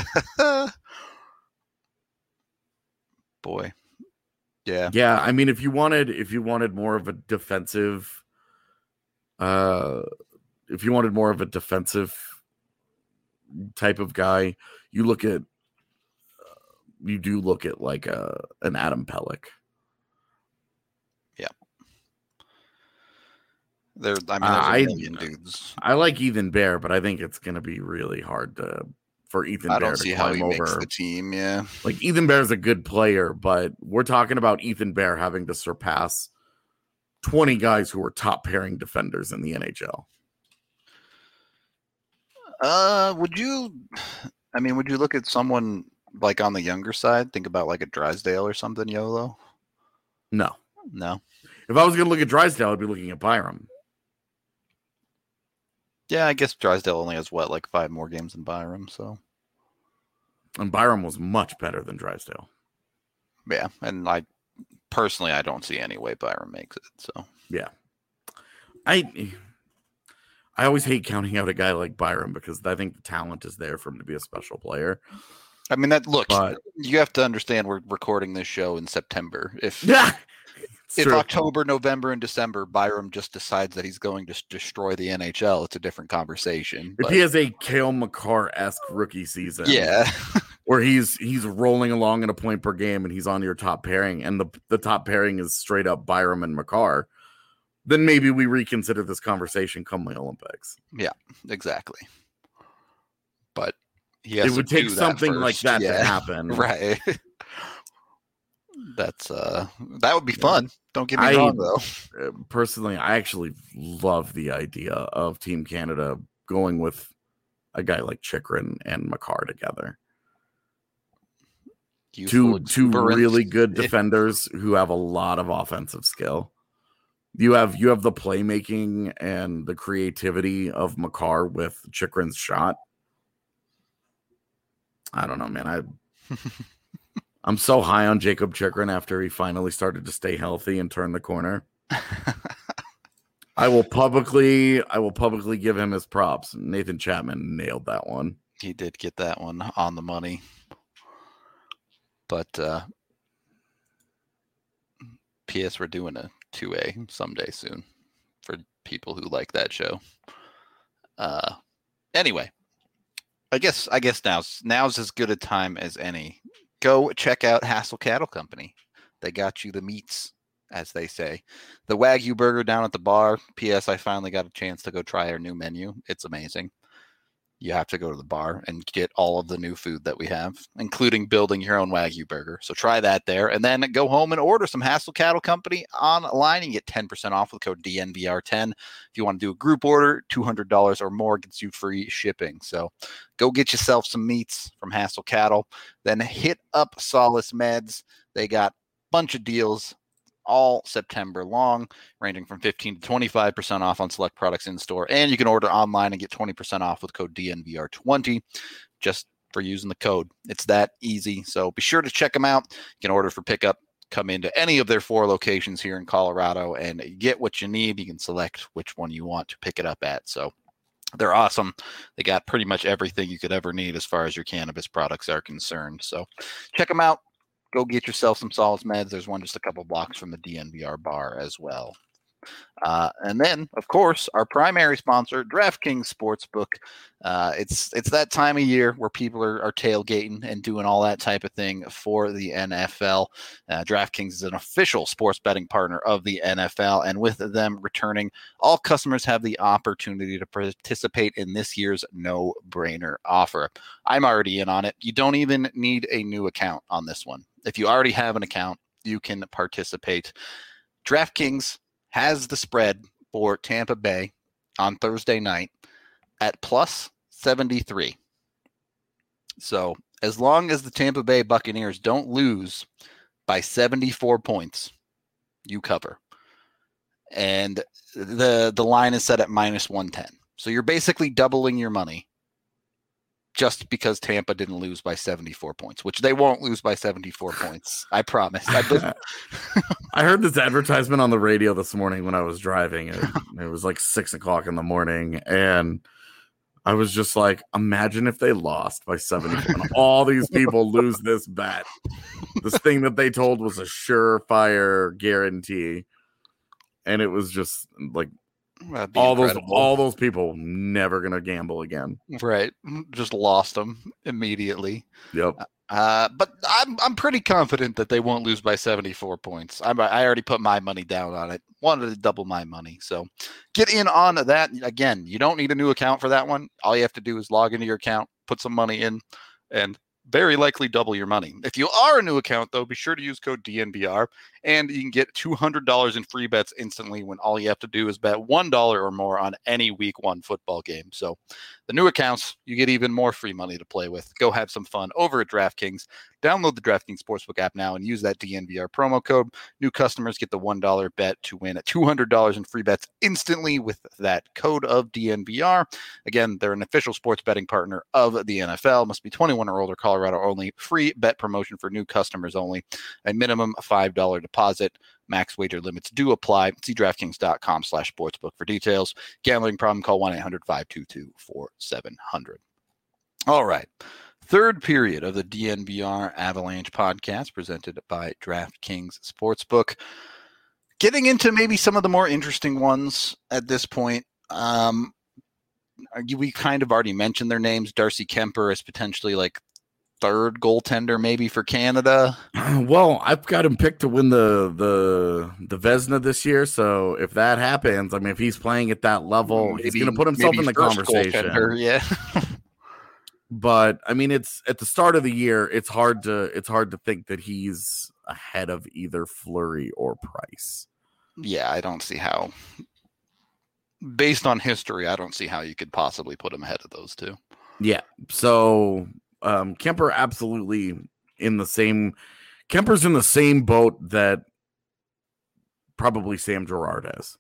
Boy. Yeah. Yeah, I mean, if you wanted, if you wanted more of a defensive, uh, if you wanted more of a defensive type of guy, you look at, uh, you do look at like a an Adam Pelech. Yeah. There, I mean, there's I, a million dudes. I like Ethan Bear, but I think it's going to be really hard to for Ethan I Bear don't to see climb how he over. makes the team. Yeah. Like Ethan Bear's a good player, but we're talking about Ethan Bear having to surpass twenty guys who are top pairing defenders in the N H L. Uh, would you? I mean, would you look at someone like on the younger side? Think about like a Drysdale or something, YOLO. No, no. If I was going to look at Drysdale, I'd be looking at Byram. Yeah, I guess Drysdale only has what, like five more games than Byram, so. And Byram was much better than Drysdale. Yeah, and I personally, I don't see any way Byram makes it. So yeah, I. I always hate counting out a guy like Byram because I think the talent is there for him to be a special player. I mean, that look, but, you have to understand we're recording this show in September. If yeah, if true. October, November, and December, Byram just decides that he's going to destroy the N H L, it's a different conversation. If but, he has a Cale Makar-esque rookie season, yeah, where he's he's rolling along at a point per game and he's on your top pairing, and the the top pairing is straight up Byram and Makar, then maybe we reconsider this conversation come the Olympics. Yeah, exactly. But he has it would to take do something that like that yeah. to happen, right? That's uh, that would be fun. Don't get me I, wrong, though. Personally, I actually love the idea of Team Canada going with a guy like Chychrun and Makar together. Two two really good defenders who have a lot of offensive skill. You have you have the playmaking and the creativity of Makar with Chychrun's shot. I don't know, man. I I'm so high on Jacob Chychrun after he finally started to stay healthy and turn the corner. I will publicly I will publicly give him his props. Nathan Chapman nailed that one. He did get that one on the money. But uh P S we're doing a two A someday soon for people who like that show. Uh, anyway, I guess I guess now's now's as good a time as any. Go check out Hassel Cattle Company. They got you the meats, as they say. The Wagyu burger down at the bar. P S I finally got a chance to go try our new menu. It's amazing. You have to go to the bar and get all of the new food that we have, including building your own Wagyu burger. So try that there, and then go home and order some Hassel Cattle Company online and get ten percent off with code D N V R ten. If you want to do a group order, two hundred dollars or more gets you free shipping. So go get yourself some meats from Hassel Cattle. Then hit up Solace Meds. They got a bunch of deals all September long, ranging from fifteen to twenty-five percent off on select products in store. And you can order online and get twenty percent off with code D N V R twenty just for using the code. It's that easy. So be sure to check them out. You can order for pickup, come into any of their four locations here in Colorado and get what you need. You can select which one you want to pick it up at. So they're awesome. They got pretty much everything you could ever need as far as your cannabis products are concerned. So check them out. Go get yourself some Solace Meds. There's one just a couple blocks from the D N V R bar as well. Uh, and then, of course, our primary sponsor, DraftKings Sportsbook. Uh, it's it's that time of year where people are, are tailgating and doing all that type of thing for the N F L. Uh, DraftKings is an official sports betting partner of the N F L, and with them returning, all customers have the opportunity to participate in this year's no-brainer offer. I'm already in on it. You don't even need a new account on this one. If you already have an account, you can participate. DraftKings has the spread for Tampa Bay on Thursday night at plus seventy-three. So as long as the Tampa Bay Buccaneers don't lose by seventy-four points, you cover. And the the line is set at minus one ten. So you're basically doubling your money just because Tampa didn't lose by seventy-four points, which they won't lose by seventy-four points. I promise. I, been... I heard this advertisement on the radio this morning when I was driving. It, it was like six o'clock in the morning. And I was just like, imagine if they lost by seventy-four and all these people lose this bet. This thing that they told was a surefire guarantee. And it was just like, all incredible. those all those people never gonna gamble again. Right, just lost them immediately. Yep. Uh, but I'm I'm pretty confident that they won't lose by seventy-four points. I'm, I already put my money down on it. Wanted to double my money, so get in on that. Again, you don't need a new account for that one. All you have to do is log into your account, put some money in, and very likely double your money. If you are a new account, though, be sure to use code D N V R, and you can get two hundred dollars in free bets instantly when all you have to do is bet one dollar or more on any week one football game. So the new accounts, you get even more free money to play with. Go have some fun over at DraftKings. Download the DraftKings Sportsbook app now and use that D N V R promo code. New customers get the one dollar bet to win at two hundred dollars in free bets instantly with that code of D N V R. Again, they're an official sports betting partner of the N F L. Must be twenty-one or older, Colorado only. Free bet promotion for new customers only. A minimum five dollars deposit. Max wager limits do apply. See DraftKings.com slash sportsbook for details. Gambling problem, call one eight hundred five two two four seven zero zero. All right. Third period of the D N V R Avalanche podcast presented by DraftKings Sportsbook. Getting into maybe some of the more interesting ones at this point. Um, we kind of already mentioned their names. Darcy Kemper is potentially like third goaltender maybe for Canada. Well, I've got him picked to win the the the Vezina this year. So if that happens, I mean, if he's playing at that level, maybe, he's going to put himself in the conversation. Yeah. But I mean, it's at the start of the year. It's hard to it's hard to think that he's ahead of either Fleury or Price. Yeah, I don't see how. Based on history, I don't see how you could possibly put him ahead of those two. Yeah. So um, Kemper absolutely in the same. Kemper's in the same boat that probably Sam Girard is.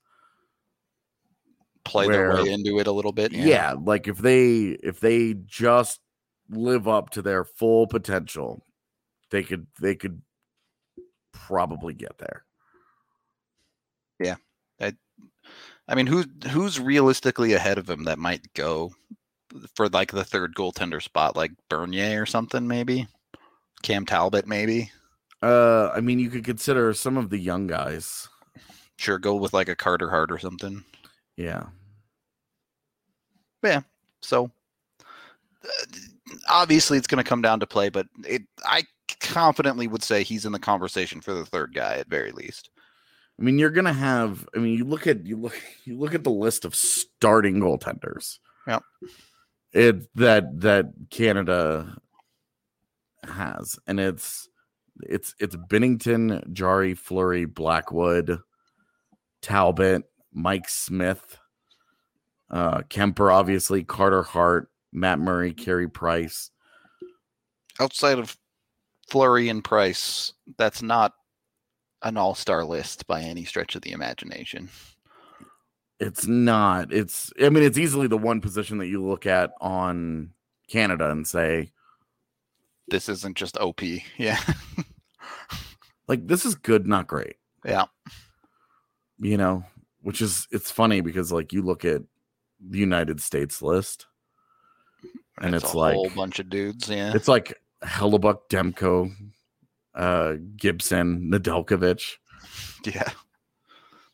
Play Where, their way into it a little bit. Yeah. yeah, like if they if they just live up to their full potential, they could they could probably get there. Yeah. I, I mean, who's who's realistically ahead of him that might go for like the third goaltender spot, like Bernier or something, maybe? Cam Talbot, maybe? Uh, I mean, you could consider some of the young guys. Sure, go with like a Carter Hart or something. Yeah. Yeah. So uh, obviously it's going to come down to play, but it, I confidently would say he's in the conversation for the third guy at very least. I mean, you're going to have, I mean, you look at, you look, you look at the list of starting goaltenders. Yeah. It that, that Canada has, and it's, it's, it's Binnington, Jarry, Fleury, Blackwood, Talbot, Mike Smith, uh, Kemper, obviously, Carter Hart, Matt Murray, Carey Price. Outside of Fleury and Price, that's not an all-star list by any stretch of the imagination. It's not. It's, I mean, it's easily the one position that you look at on Canada and say, this isn't just O P. Yeah. Like, this is good, not great. Yeah. You know, which is, it's funny because, like, you look at the United States list and it's, it's a like a whole bunch of dudes. Yeah. It's like Hellebuck, Demko, uh, Gibson, Nedeljkovic. Yeah.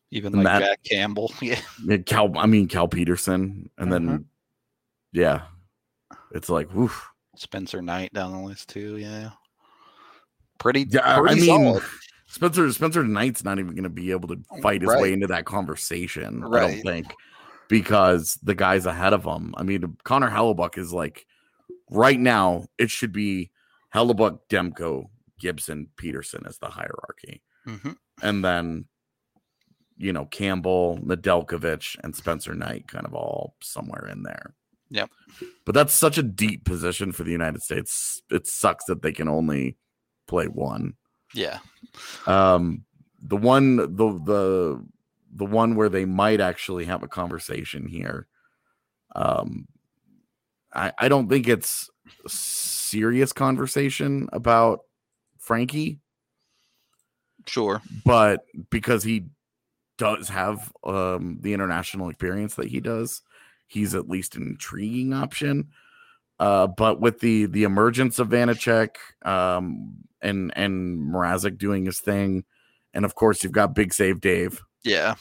Even And like that- Jack Campbell. Yeah. Yeah, Cal, I mean Cal Peterson, and then Mhm. yeah, it's like, woof. Spencer Knight down the list too. Yeah. Pretty, Yeah, pretty I mean, solid. Spencer Spencer Knight's not even going to be able to fight his Right. way into that conversation. I Right. don't think, because the guys ahead of him. I mean, Connor Hellebuck is like right now. It should be Hellebuck, Demko, Gibson, Peterson as the hierarchy, Mm-hmm. and then you know Campbell, Nedeljkovic, and Spencer Knight kind of all somewhere in there. Yep. But that's such a deep position for the United States. It sucks that they can only play one. Yeah. Um, the one, the the the one where they might actually have a conversation here. Um, I I don't think it's a serious conversation about Frankie, Sure. but because he does have um the international experience that he does, he's at least an intriguing option. Uh, but with the the emergence of Vanacek, um, and and Mrazek doing his thing, and of course you've got Big Save Dave. Yeah.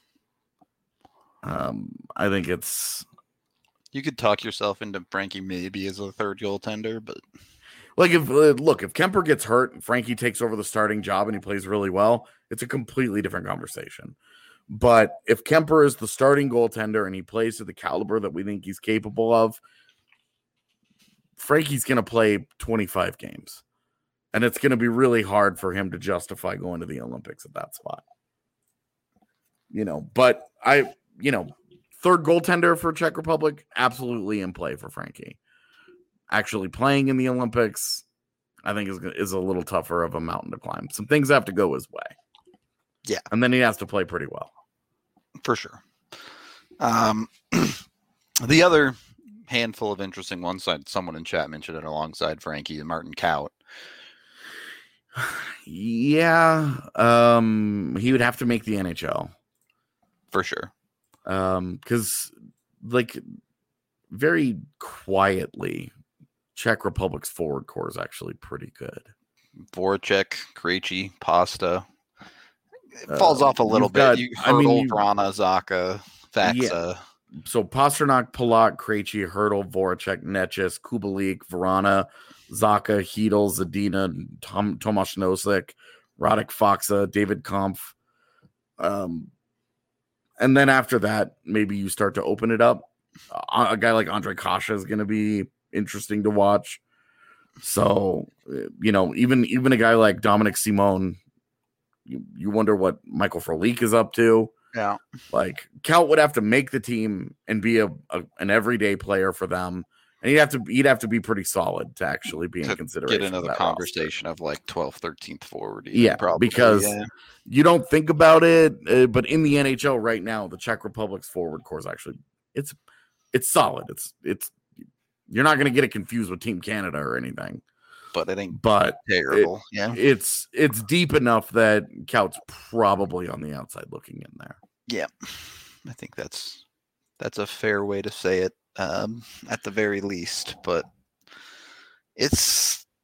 Um, I think it's You could talk yourself into Frankie maybe as a third goaltender, but like if uh, look if Kemper gets hurt, and Frankie takes over the starting job and he plays really well, it's a completely different conversation. But if Kemper is the starting goaltender and he plays to the caliber that we think he's capable of, Frankie's going to play twenty-five games, and it's going to be really hard for him to justify going to the Olympics at that spot. You know, but I, you know, third goaltender for Czech Republic, absolutely in play for Frankie. Actually playing in the Olympics, I think is is a little tougher of a mountain to climb. Some things have to go his way. Yeah. And then he has to play pretty well. for sure. Um, the other handful of interesting ones, side someone in chat mentioned it alongside Frankie and Martin Kaut. Yeah. Um, he would have to make the N H L. For sure. Um, because like very quietly, Czech Republic's forward core is actually pretty good. Voracek, Krejci, Pasta. It falls Uh, off a little you've bit. got- you I mean, Hurdle, you- Vrana, Zaka, Faxa. So Pasternak, Palat, Krejci, Hurdle, Voracek, Netchis, Kubalik, Verana, Zaka, Hedel, Zadina, Tom, Tomasz Nosek, Radek Faksa, David Kampf. Um, and then after that, maybe you start to open it up. Uh, a guy like Andre Kasha is going to be interesting to watch. So, uh, you know, even even a guy like Dominic Simone, you, you wonder what Michael Frolik is up to. Yeah. Like Kaut would have to make the team and be a, a an everyday player for them, and he'd have to he'd have to be pretty solid to actually be in To consideration. get into for the that conversation of like twelfth, thirteenth forward. even, Yeah, probably, because yeah. you don't think about it, uh, but in the N H L right now, the Czech Republic's forward core is actually it's it's solid. It's it's you're not going to get it confused with Team Canada or anything, But it ain't but terrible. yeah. it's it's deep enough that Kaut's probably on the outside looking in there. Yeah. I think that's that's a fair way to say it, um, at the very least. But it's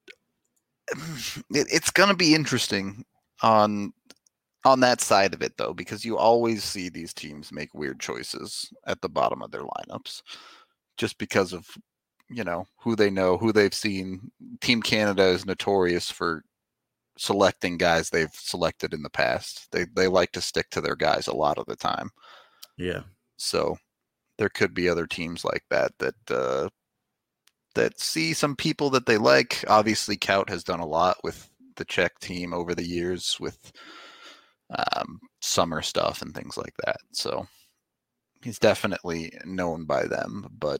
it, it's gonna be interesting on on that side of it though, because you always see these teams make weird choices at the bottom of their lineups just because of, you know, who they know, who they've seen. Team Canada is notorious for selecting guys they've selected in the past. They they like to stick to their guys a lot of the time. Yeah. So there could be other teams like that that uh, that see some people that they like. Obviously, Kaut has done a lot with the Czech team over the years with um, summer stuff and things like that. So he's definitely known by them, but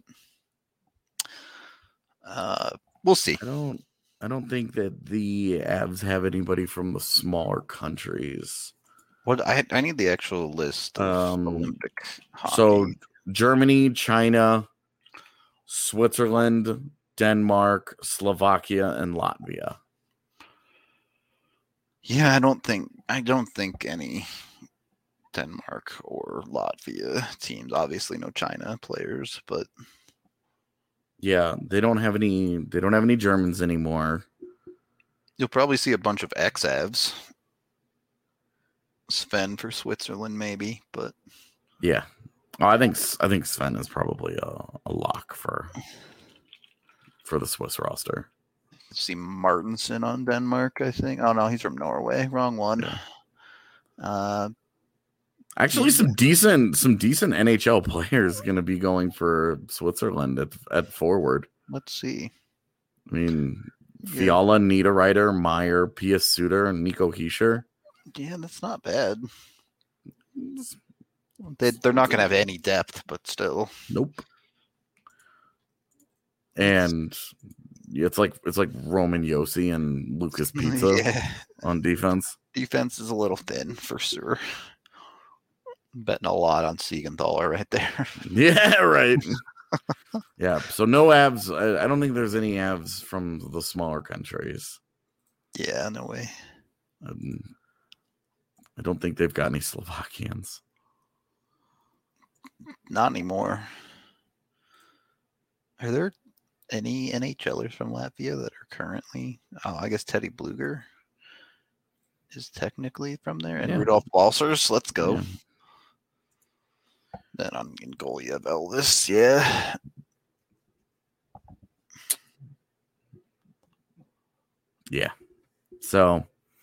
uh, we'll see. I don't I don't think that the Avs have anybody from the smaller countries. What I I need the actual list of Um, Olympic hockey. So Germany, China, Switzerland, Denmark, Slovakia, and Latvia. yeah, I don't think I don't think any Denmark or Latvia teams. Obviously, no China players, but Yeah, they don't have any they don't have any Germans anymore. you'll probably see a bunch of ex-Avs. Sven for Switzerland, maybe, but Yeah. Oh, I think I think Sven is probably a, a lock for for the Swiss roster. see Martinson on Denmark, I think. Oh no, he's from Norway. Wrong one. Yeah. Uh, Actually, some decent some decent N H L players going to be going for Switzerland at at forward. let's see. I mean, Yeah. Fiala, Niederreiter, Meyer, Pius Suter, and Nico Hischier. Yeah, that's not bad. They, they're not going to have any depth, but still. Nope. And it's like it's like Roman Yossi and Lucas Pizza Yeah. on defense. Defense is a little thin for sure. Betting a lot on Siegenthaler right there. Yeah, right. Yeah, so no Avs. I, I don't think there's any Avs from the smaller countries. Yeah, no way. Um, I don't think they've got any Slovakians. Not anymore. Are there any NHLers from Latvia that are currently? Oh, I guess Teddy Bluger is technically from there, and Yeah. Rudolph Balsers. Let's go. Yeah. Then on Ingoliev Elvis, yeah. Yeah. So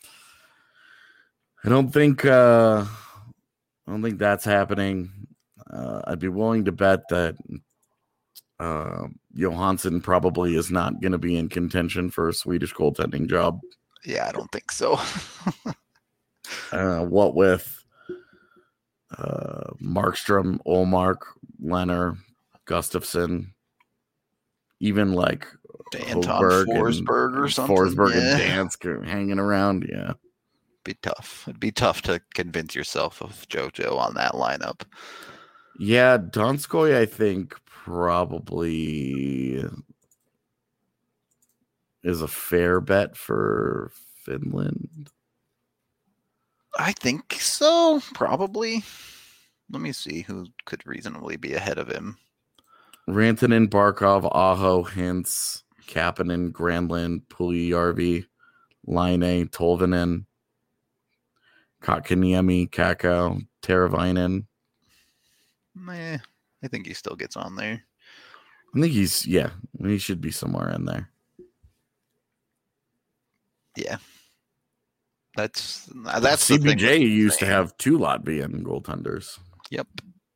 I don't think uh I don't think that's happening. Uh, I'd be willing to bet that uh, Johansson probably is not going to be in contention for a Swedish goaltending job. Yeah, I don't think so. Uh, what with uh, Markstrom, Olmark, Leonard, Gustafsson, even like Anton Hogberg and- Forsberg or and something. Forsberg yeah. and Dansk are hanging around. Yeah. Be tough. It'd be tough to convince yourself of JoJo on that lineup. Yeah, Donskoy, I think, probably is a fair bet for Finland. I think so, probably. Let me see who could reasonably be ahead of him. Rantanen, Barkov, Aho, Hintz, Kapanen, Granlund, Puljujärvi, Laine, Tolvanen, Kotkaniemi, Kakao, Teravainen. Meh, I think he still gets on there. I think he's, yeah, he should be somewhere in there. Yeah. That's that's C the B thing J with used to Spain. have two Latvian goaltenders. Yep.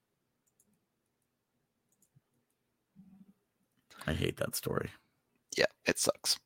I hate that story. Yeah, it sucks.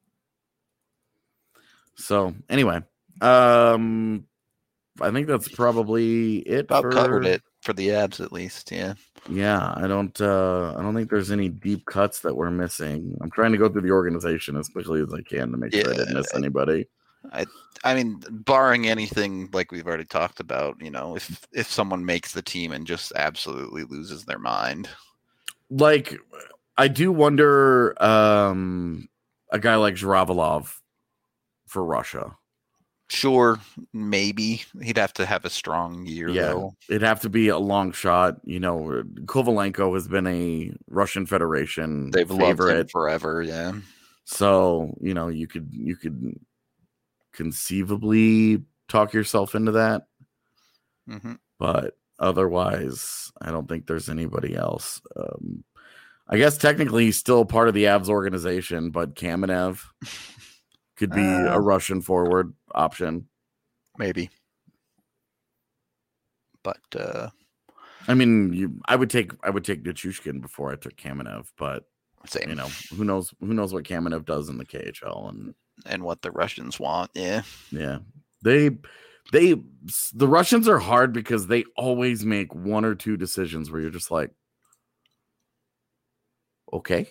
So anyway, um, I think that's probably it. About for, covered it for the abs at least. Yeah. Yeah, I don't. Uh, I don't think there's any deep cuts that we're missing. I'm trying to go through the organization as quickly as I can to make sure I didn't miss Yeah. anybody. I mean, barring anything like we've already talked about, you know, if if someone makes the team and just absolutely loses their mind. Like, I do wonder, um, a guy like Zhravalov for Russia. Sure, maybe he'd have to have a strong year Yeah, though. it'd have to be a long shot. You know, Kovalenko has been a Russian Federation They've loved him favorite, forever, yeah. so you know you could you could conceivably talk yourself into that, hmm but otherwise, I don't think there's anybody else. Um, I guess technically he's still part of the Avs organization, but Kamenev could be Uh, a Russian forward option. Maybe. But uh I mean, you, I would take I would take Nichushkin before I took Kamenev, but same. you know, who knows who knows what Kamenev does in the K H L, and And what the Russians want, yeah. yeah. They they the Russians are hard because they always make one or two decisions where you're just like, okay.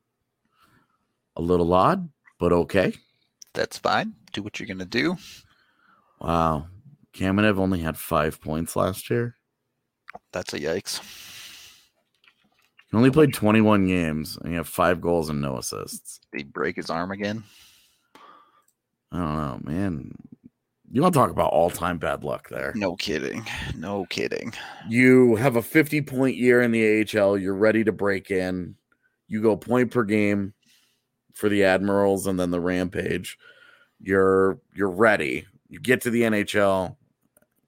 A little odd, but okay. That's fine. Do what you're gonna do. Wow. Kamenev only had five points last year. That's a yikes. He only played twenty-one games and he had five goals and no assists. Did he break his arm again? I don't know, man. You want to talk about all-time bad luck there? No kidding. No kidding. You have a fifty-point year in the A H L. You're ready to break in. You go point per game for the Admirals and then the Rampage. You're you're ready. You get to the N H L,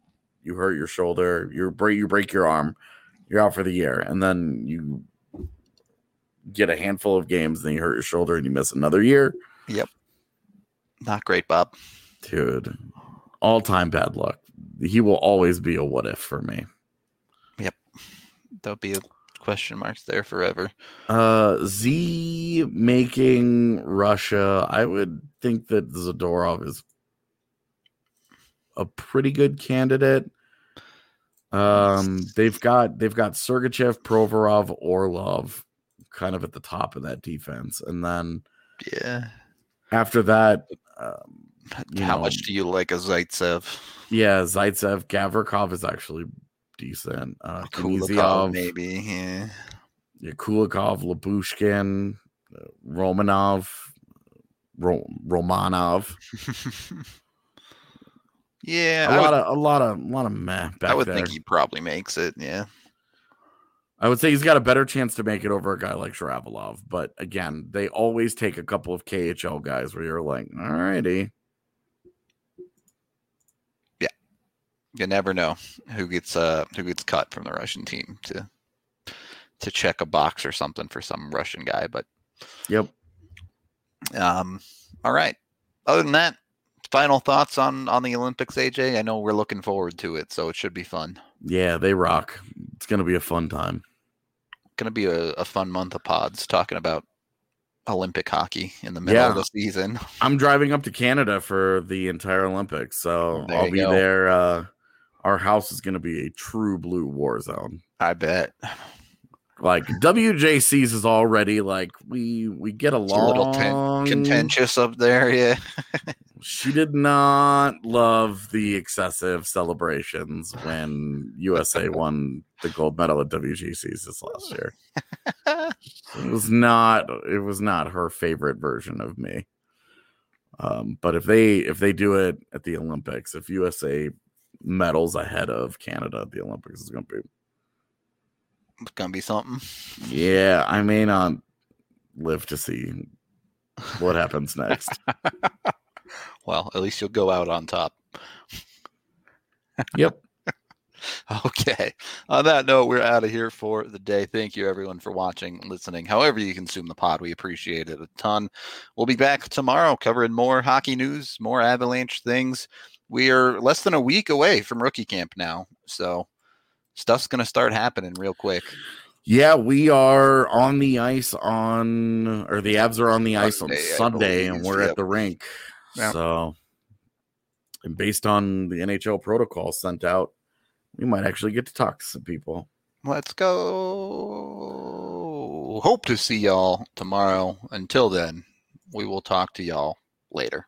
you hurt your shoulder, you break you break your arm, you're out for the year, and then you get a handful of games, then you hurt your shoulder and you miss another year. Yep. Not great, Bob. Dude, all time bad luck. He will always be a what if for me. Yep. There'll be a question marks there forever. Uh, Z making Russia. I would think that Zadorov is a pretty good candidate. Um, they've got they've got Sergachev, Provorov, Orlov, kind of at the top of that defense, and then yeah, after that, um, how know, much do you like a Zaitsev? Yeah, Zaitsev, Gavrikov is actually decent. Uh, Kulikov, maybe. Yeah. yeah, Kulikov, Labushkin, uh, Romanov, Ro- Romanov. Yeah, a I lot would, of a lot of a lot of meh back I would there. think he probably makes it. Yeah, I would say he's got a better chance to make it over a guy like Sharavalov. But again, they always take a couple of K H L guys where you're like, all righty. Yeah, you never know who gets uh who gets cut from the Russian team to to check a box or something for some Russian guy. But yep. Um. All right. Other than that. Final thoughts on, on the Olympics, A J? I know we're looking forward to it, so it should be fun. Yeah, they rock. It's going to be a fun time. Going to be a, a fun month of pods talking about Olympic hockey in the middle yeah. of the season. I'm driving up to Canada for the entire Olympics, so there I'll be go. there. Uh, our house is going to be a true blue war zone. I bet. Like W J C's is already like we we get along. It's a little ten- contentious up there, yeah. She did not love the excessive celebrations when U S A won the gold medal at W J C's this last year. It was not it was not her favorite version of me. Um, but if they if they do it at the Olympics, if U S A medals ahead of Canada at the Olympics, it's gonna be It's gonna be something. Yeah, I may not live to see what happens next. Well, at least you'll go out on top. Yep. Okay. On that note, we're out of here for the day. Thank you, everyone, for watching, listening. However you consume the pod, we appreciate it a ton. We'll be back tomorrow covering more hockey news, more Avalanche things. We are less than a week away from rookie camp now, so stuff's going to start happening real quick. Yeah, we are on the ice on, or the Avs are on the ice Sunday, on Sunday, and we're yep. at the rink. Yep. So, and based on the N H L protocol sent out, we might actually get to talk to some people. Let's go. Hope to see y'all tomorrow. Until then, we will talk to y'all later.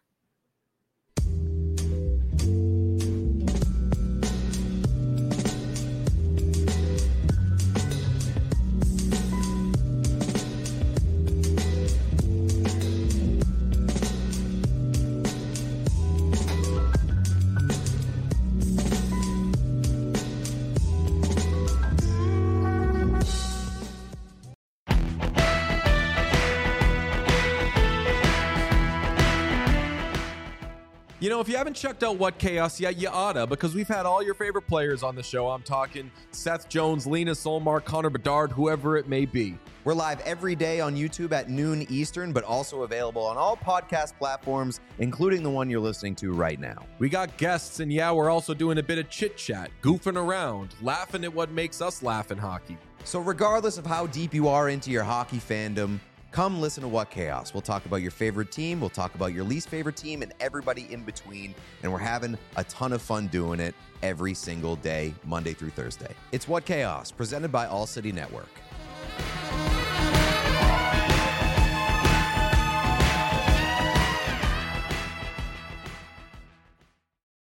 You know, if you haven't checked out What Chaos yet, you oughta, because we've had all your favorite players on the show. I'm talking Seth Jones, Lena Solmar, Connor Bedard, whoever it may be. We're live every day on YouTube at noon Eastern, but also available on all podcast platforms, including the one you're listening to right now. We got guests, and yeah, we're also doing a bit of chit-chat, goofing around, laughing at what makes us laugh in hockey. So regardless of how deep you are into your hockey fandom, come listen to What Chaos. We'll talk about your favorite team, we'll talk about your least favorite team, and everybody in between, and we're having a ton of fun doing it every single day, Monday through Thursday. It's What Chaos, presented by All City Network.